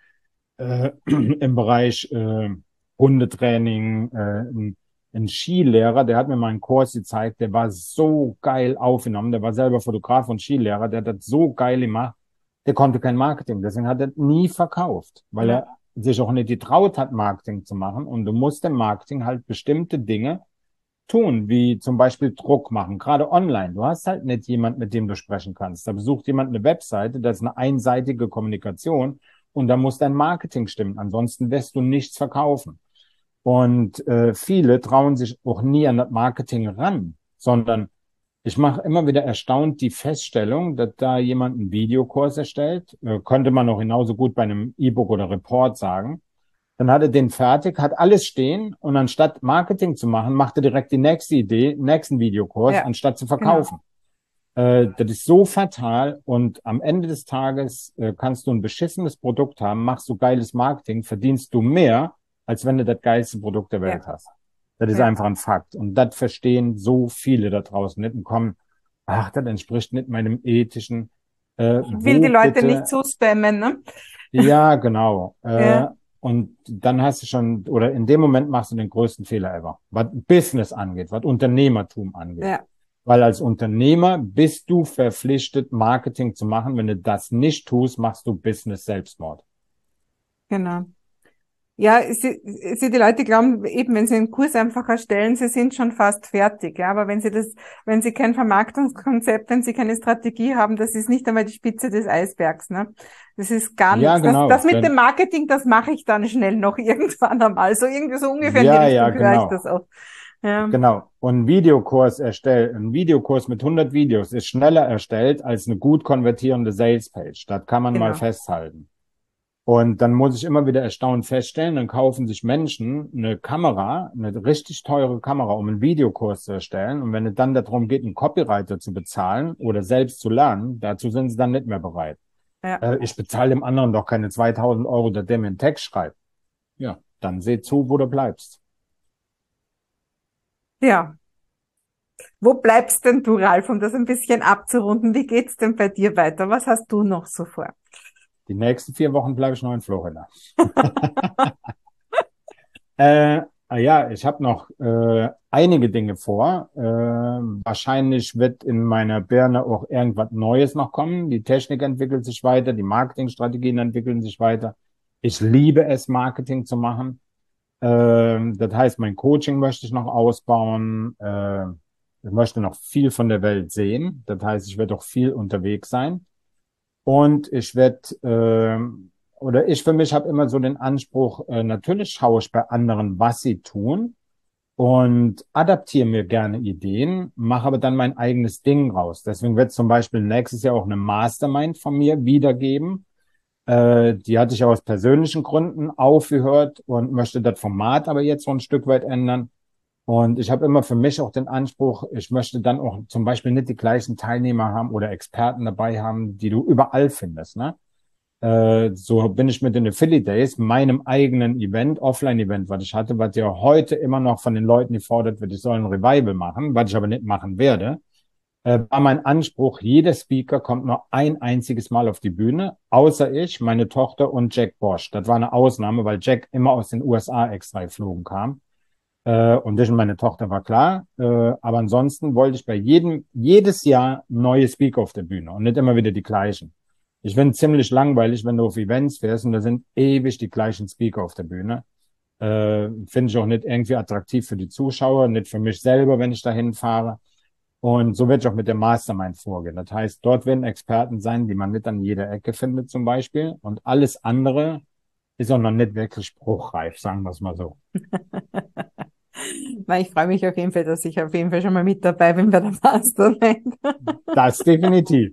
im Bereich Hundetraining. Ein Skilehrer, der hat mir mal einen Kurs gezeigt, der war so geil aufgenommen, der war selber Fotograf und Skilehrer, der hat das so geil gemacht, der konnte kein Marketing, deswegen hat er nie verkauft, weil ja, er sich auch nicht getraut hat, Marketing zu machen. Und du musst im Marketing halt bestimmte Dinge tun, wie zum Beispiel Druck machen, gerade online. Du hast halt nicht jemand, mit dem du sprechen kannst. Da besucht jemand eine Webseite, das ist eine einseitige Kommunikation und da muss dein Marketing stimmen. Ansonsten wirst du nichts verkaufen. Und viele trauen sich auch nie an das Marketing ran, sondern ich mache immer wieder erstaunt die Feststellung, dass da jemand einen Videokurs erstellt, könnte man auch genauso gut bei einem E-Book oder Report sagen. Dann hat er den fertig, hat alles stehen und anstatt Marketing zu machen, macht er direkt die nächste Idee, nächsten Videokurs, ja, anstatt zu genau. verkaufen. Das ist so fatal und am Ende des Tages kannst du ein beschissenes Produkt haben, machst du geiles Marketing, verdienst du mehr, als wenn du das geilste Produkt der Ja, Welt hast. Das ist ja. einfach ein Fakt. Und das verstehen so viele da draußen nicht und kommen, ach, das entspricht nicht meinem ethischen, Ich will die wo Leute nicht bitte, zuspammen, ne? ja, genau. Ja, Und dann hast du schon, oder in dem Moment machst du den größten Fehler ever, was Business angeht, was Unternehmertum angeht. ja, Weil als Unternehmer bist du verpflichtet, Marketing zu machen. Wenn du das nicht tust, machst du Business Selbstmord. genau. Ja, die Leute glauben eben, wenn sie einen Kurs einfach erstellen, sie sind schon fast fertig. Ja, aber wenn sie kein Vermarktungskonzept, wenn sie keine Strategie haben, das ist nicht einmal die Spitze des Eisbergs, ne? Das ist gar Ja, nichts. Das genau. mit dem Marketing, das mache ich dann schnell noch irgendwann einmal. So irgendwie so ungefähr in die Ja, ja, Richtung höre ich genau. das auch. Ja, Genau. Und ein Videokurs mit 100 Videos ist schneller erstellt als eine gut konvertierende Salespage. Das kann man mal genau. festhalten. Und dann muss ich immer wieder erstaunt feststellen, dann kaufen sich Menschen eine Kamera, eine richtig teure Kamera, um einen Videokurs zu erstellen. Und wenn es dann darum geht, einen Copywriter zu bezahlen oder selbst zu lernen, dazu sind sie dann nicht mehr bereit. Ja. Ich bezahle dem anderen doch keine 2000 Euro, dass der mir einen Text schreibt. Ja, dann seh zu, wo du bleibst. Ja. Wo bleibst denn du, Ralf, um das ein bisschen abzurunden? Wie geht's denn bei dir weiter? Was hast du noch so vor? Die nächsten 4 Wochen bleibe ich noch in Florida. Ja, ich habe noch einige Dinge vor. Wahrscheinlich wird in meiner Birne auch irgendwas Neues noch kommen. Die Technik entwickelt sich weiter, die Marketingstrategien entwickeln sich weiter. Ich liebe es, Marketing zu machen. Das heißt, mein Coaching möchte ich noch ausbauen. Ich möchte noch viel von der Welt sehen. Das heißt, ich werde auch viel unterwegs sein. Und ich für mich habe immer so den Anspruch, natürlich schaue ich bei anderen, was sie tun und adaptiere mir gerne Ideen, mache aber dann mein eigenes Ding raus. Deswegen wird es zum Beispiel nächstes Jahr auch eine Mastermind von mir wiedergeben. Die hatte ich aus persönlichen Gründen aufgehört und möchte das Format aber jetzt so ein Stück weit ändern. Und ich habe immer für mich auch den Anspruch, ich möchte dann auch zum Beispiel nicht die gleichen Teilnehmer haben oder Experten dabei haben, die du überall findest, ne? So bin ich mit den Affiliate Days, meinem eigenen Event, Offline-Event, was ich hatte, was ja heute immer noch von den Leuten gefordert wird, ich soll ein Revival machen, was ich aber nicht machen werde, war mein Anspruch, jeder Speaker kommt nur ein einziges Mal auf die Bühne, außer ich, meine Tochter und Jack Bosch. Das war eine Ausnahme, weil Jack immer aus den USA extra geflogen kam. Und ich und meine Tochter war klar. Aber ansonsten wollte ich bei jedes Jahr neue Speaker auf der Bühne und nicht immer wieder die gleichen. Ich finde es ziemlich langweilig, wenn du auf Events fährst und da sind ewig die gleichen Speaker auf der Bühne. Finde ich auch nicht irgendwie attraktiv für die Zuschauer, nicht für mich selber, wenn ich dahin fahre. Und so werde ich auch mit der Mastermind vorgehen. Das heißt, dort werden Experten sein, die man nicht an jeder Ecke findet zum Beispiel. Und alles andere ist auch noch nicht wirklich spruchreif, sagen wir es mal so. Na, ich freue mich auf jeden Fall, dass ich auf jeden Fall schon mal mit dabei bin bei der Mastermind. Das definitiv.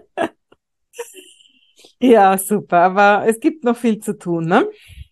Ja, super. Aber es gibt noch viel zu tun, ne?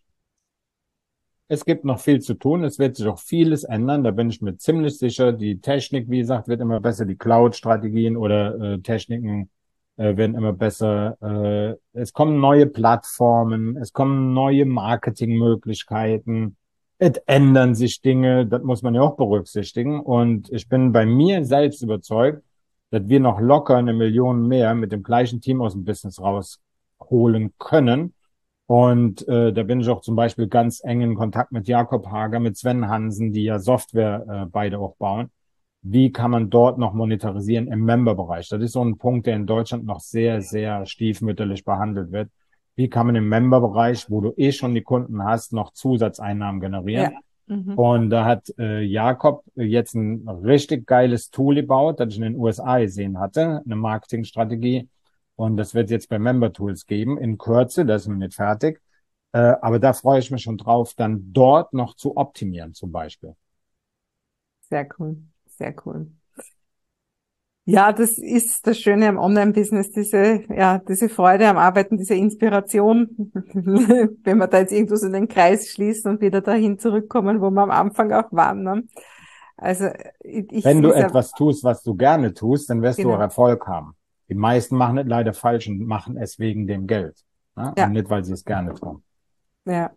Es gibt noch viel zu tun. Es wird sich auch vieles ändern. Da bin ich mir ziemlich sicher. Die Technik, wie gesagt, wird immer besser. Die Cloud-Strategien oder Techniken werden immer besser. Es kommen neue Plattformen. Es kommen neue Marketingmöglichkeiten. Es ändern sich Dinge. Das muss man ja auch berücksichtigen. Und ich bin bei mir selbst überzeugt, dass wir noch locker 1 Million mehr mit dem gleichen Team aus dem Business rausholen können. Und da bin ich auch zum Beispiel ganz eng in Kontakt mit Jakob Hager, mit Sven Hansen, die ja Software beide auch bauen. Wie kann man dort noch monetarisieren im Member-Bereich? Das ist so ein Punkt, der in Deutschland noch sehr, sehr stiefmütterlich behandelt wird. Wie kann man im Member-Bereich, wo du eh schon die Kunden hast, noch Zusatzeinnahmen Ja. generieren? Mhm. Und da hat Jakob jetzt ein richtig geiles Tool gebaut, das ich in den USA gesehen hatte, eine Marketingstrategie. Und das wird jetzt bei Member Tools geben in Kürze, das ist noch nicht fertig. Aber da freue ich mich schon drauf, dann dort noch zu optimieren zum Beispiel. Sehr cool. Sehr cool. Ja, das ist das Schöne am Online-Business, diese Freude am Arbeiten, diese Inspiration, wenn wir da jetzt irgendwo so den Kreis schließen und wieder dahin zurückkommen, wo wir am Anfang auch waren, ne? Also, ich Wenn sehe du es ja, etwas tust, was du gerne tust, dann wirst du auch genau. Erfolg haben. Die meisten machen es leider falsch und machen es wegen dem Geld, ne? Und Ja, nicht, weil sie es gerne tun. ja.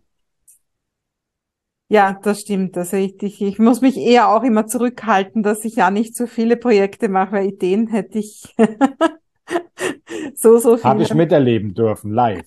Ja, das stimmt. Also ich muss mich eher auch immer zurückhalten, dass ich ja nicht so viele Projekte mache, weil Ideen hätte ich so Habe ich viele. miterleben dürfen, live.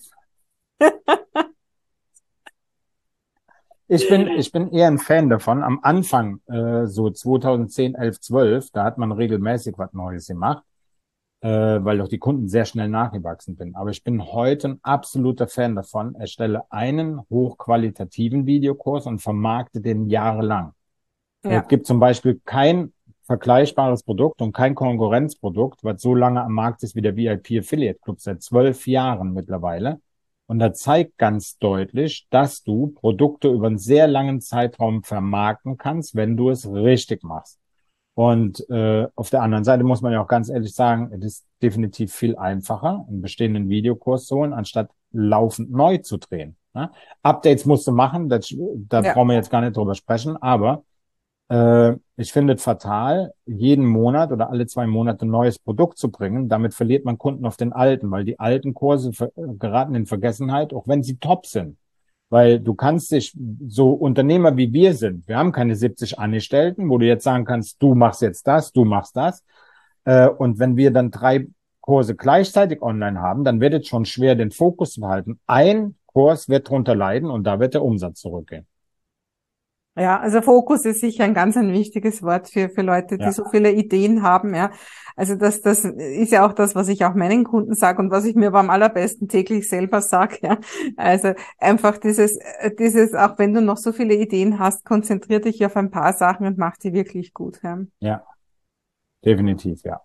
Ich bin eher ein Fan davon. Am Anfang, so 2010, 11, 12, da hat man regelmäßig was Neues gemacht, weil doch die Kunden sehr schnell nachgewachsen sind. Aber ich bin heute ein absoluter Fan davon. Erstelle einen hochqualitativen Videokurs und vermarkte den jahrelang. Es Ja, gibt zum Beispiel kein vergleichbares Produkt und kein Konkurrenzprodukt, was so lange am Markt ist wie der VIP Affiliate Club, seit 12 Jahren mittlerweile. Und da zeigt ganz deutlich, dass du Produkte über einen sehr langen Zeitraum vermarkten kannst, wenn du es richtig machst. Und auf der anderen Seite muss man ja auch ganz ehrlich sagen, es ist definitiv viel einfacher, einen bestehenden Videokurs zu holen, anstatt laufend neu zu drehen. Ne? Updates musst du machen, da Ja. brauchen wir jetzt gar nicht drüber sprechen, aber ich finde es fatal, jeden Monat oder alle 2 Monate ein neues Produkt zu bringen. Damit verliert man Kunden auf den alten, weil die alten Kurse geraten in Vergessenheit, auch wenn sie top sind. Weil du kannst dich, so Unternehmer wie wir sind, wir haben keine 70 Angestellten, wo du jetzt sagen kannst, du machst jetzt das, du machst das. Und wenn wir dann 3 Kurse gleichzeitig online haben, dann wird es schon schwer, den Fokus zu behalten. Ein Kurs wird drunter leiden und da wird der Umsatz zurückgehen. Ja, also Fokus ist sicher ein wichtiges Wort für Leute, die Ja, so viele Ideen haben, ja. Also das ist ja auch das, was ich auch meinen Kunden sage und was ich mir aber am allerbesten täglich selber sage, ja. Also einfach dieses, auch wenn du noch so viele Ideen hast, konzentrier dich auf ein paar Sachen und mach die wirklich gut, ja. ja, definitiv, ja.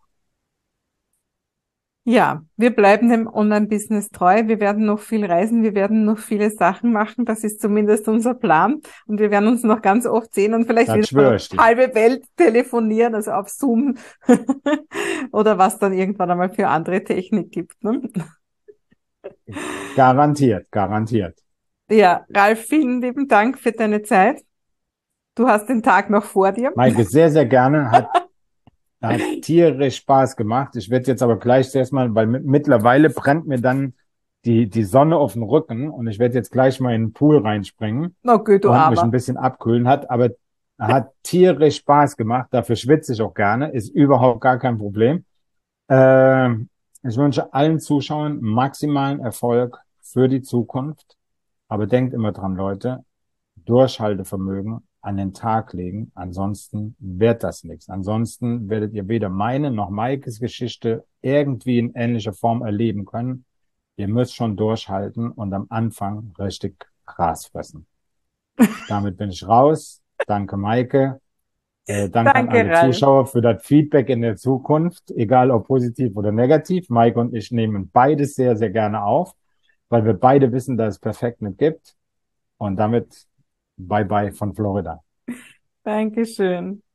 Ja, wir bleiben dem Online-Business treu. Wir werden noch viel reisen. Wir werden noch viele Sachen machen. Das ist zumindest unser Plan. Und wir werden uns noch ganz oft sehen und vielleicht Das wieder mal schwöre auf ich die dir. halbe Welt telefonieren, also auf Zoom oder was dann irgendwann einmal für andere Technik gibt. Ne? Garantiert, garantiert. Ja, Ralf, vielen lieben Dank für deine Zeit. Du hast den Tag noch vor dir. Maike, sehr, sehr gerne. Hat tierisch Spaß gemacht. Ich werde jetzt aber gleich erstmal, weil mittlerweile brennt mir dann die Sonne auf den Rücken und ich werde jetzt gleich mal in den Pool reinspringen Okay, du und mich ein Armer. bisschen abkühlen. Hat tierisch Spaß gemacht. Dafür schwitze ich auch gerne. Ist überhaupt gar kein Problem. Äh, Ich wünsche allen Zuschauern maximalen Erfolg für die Zukunft. Aber denkt immer dran, Leute, Durchhaltevermögen an den Tag legen. Ansonsten wird das nichts. Ansonsten werdet ihr weder meine noch Maikes Geschichte irgendwie in ähnlicher Form erleben können. Ihr müsst schon durchhalten und am Anfang richtig Gras fressen. Damit bin ich raus. Danke, Maike. Danke an Danke, alle Ralf. Zuschauer für das Feedback in der Zukunft, egal ob positiv oder negativ. Maike und ich nehmen beides sehr, sehr gerne auf, weil wir beide wissen, dass es perfekt nicht gibt. Und damit bye bye von Florida. Dankeschön.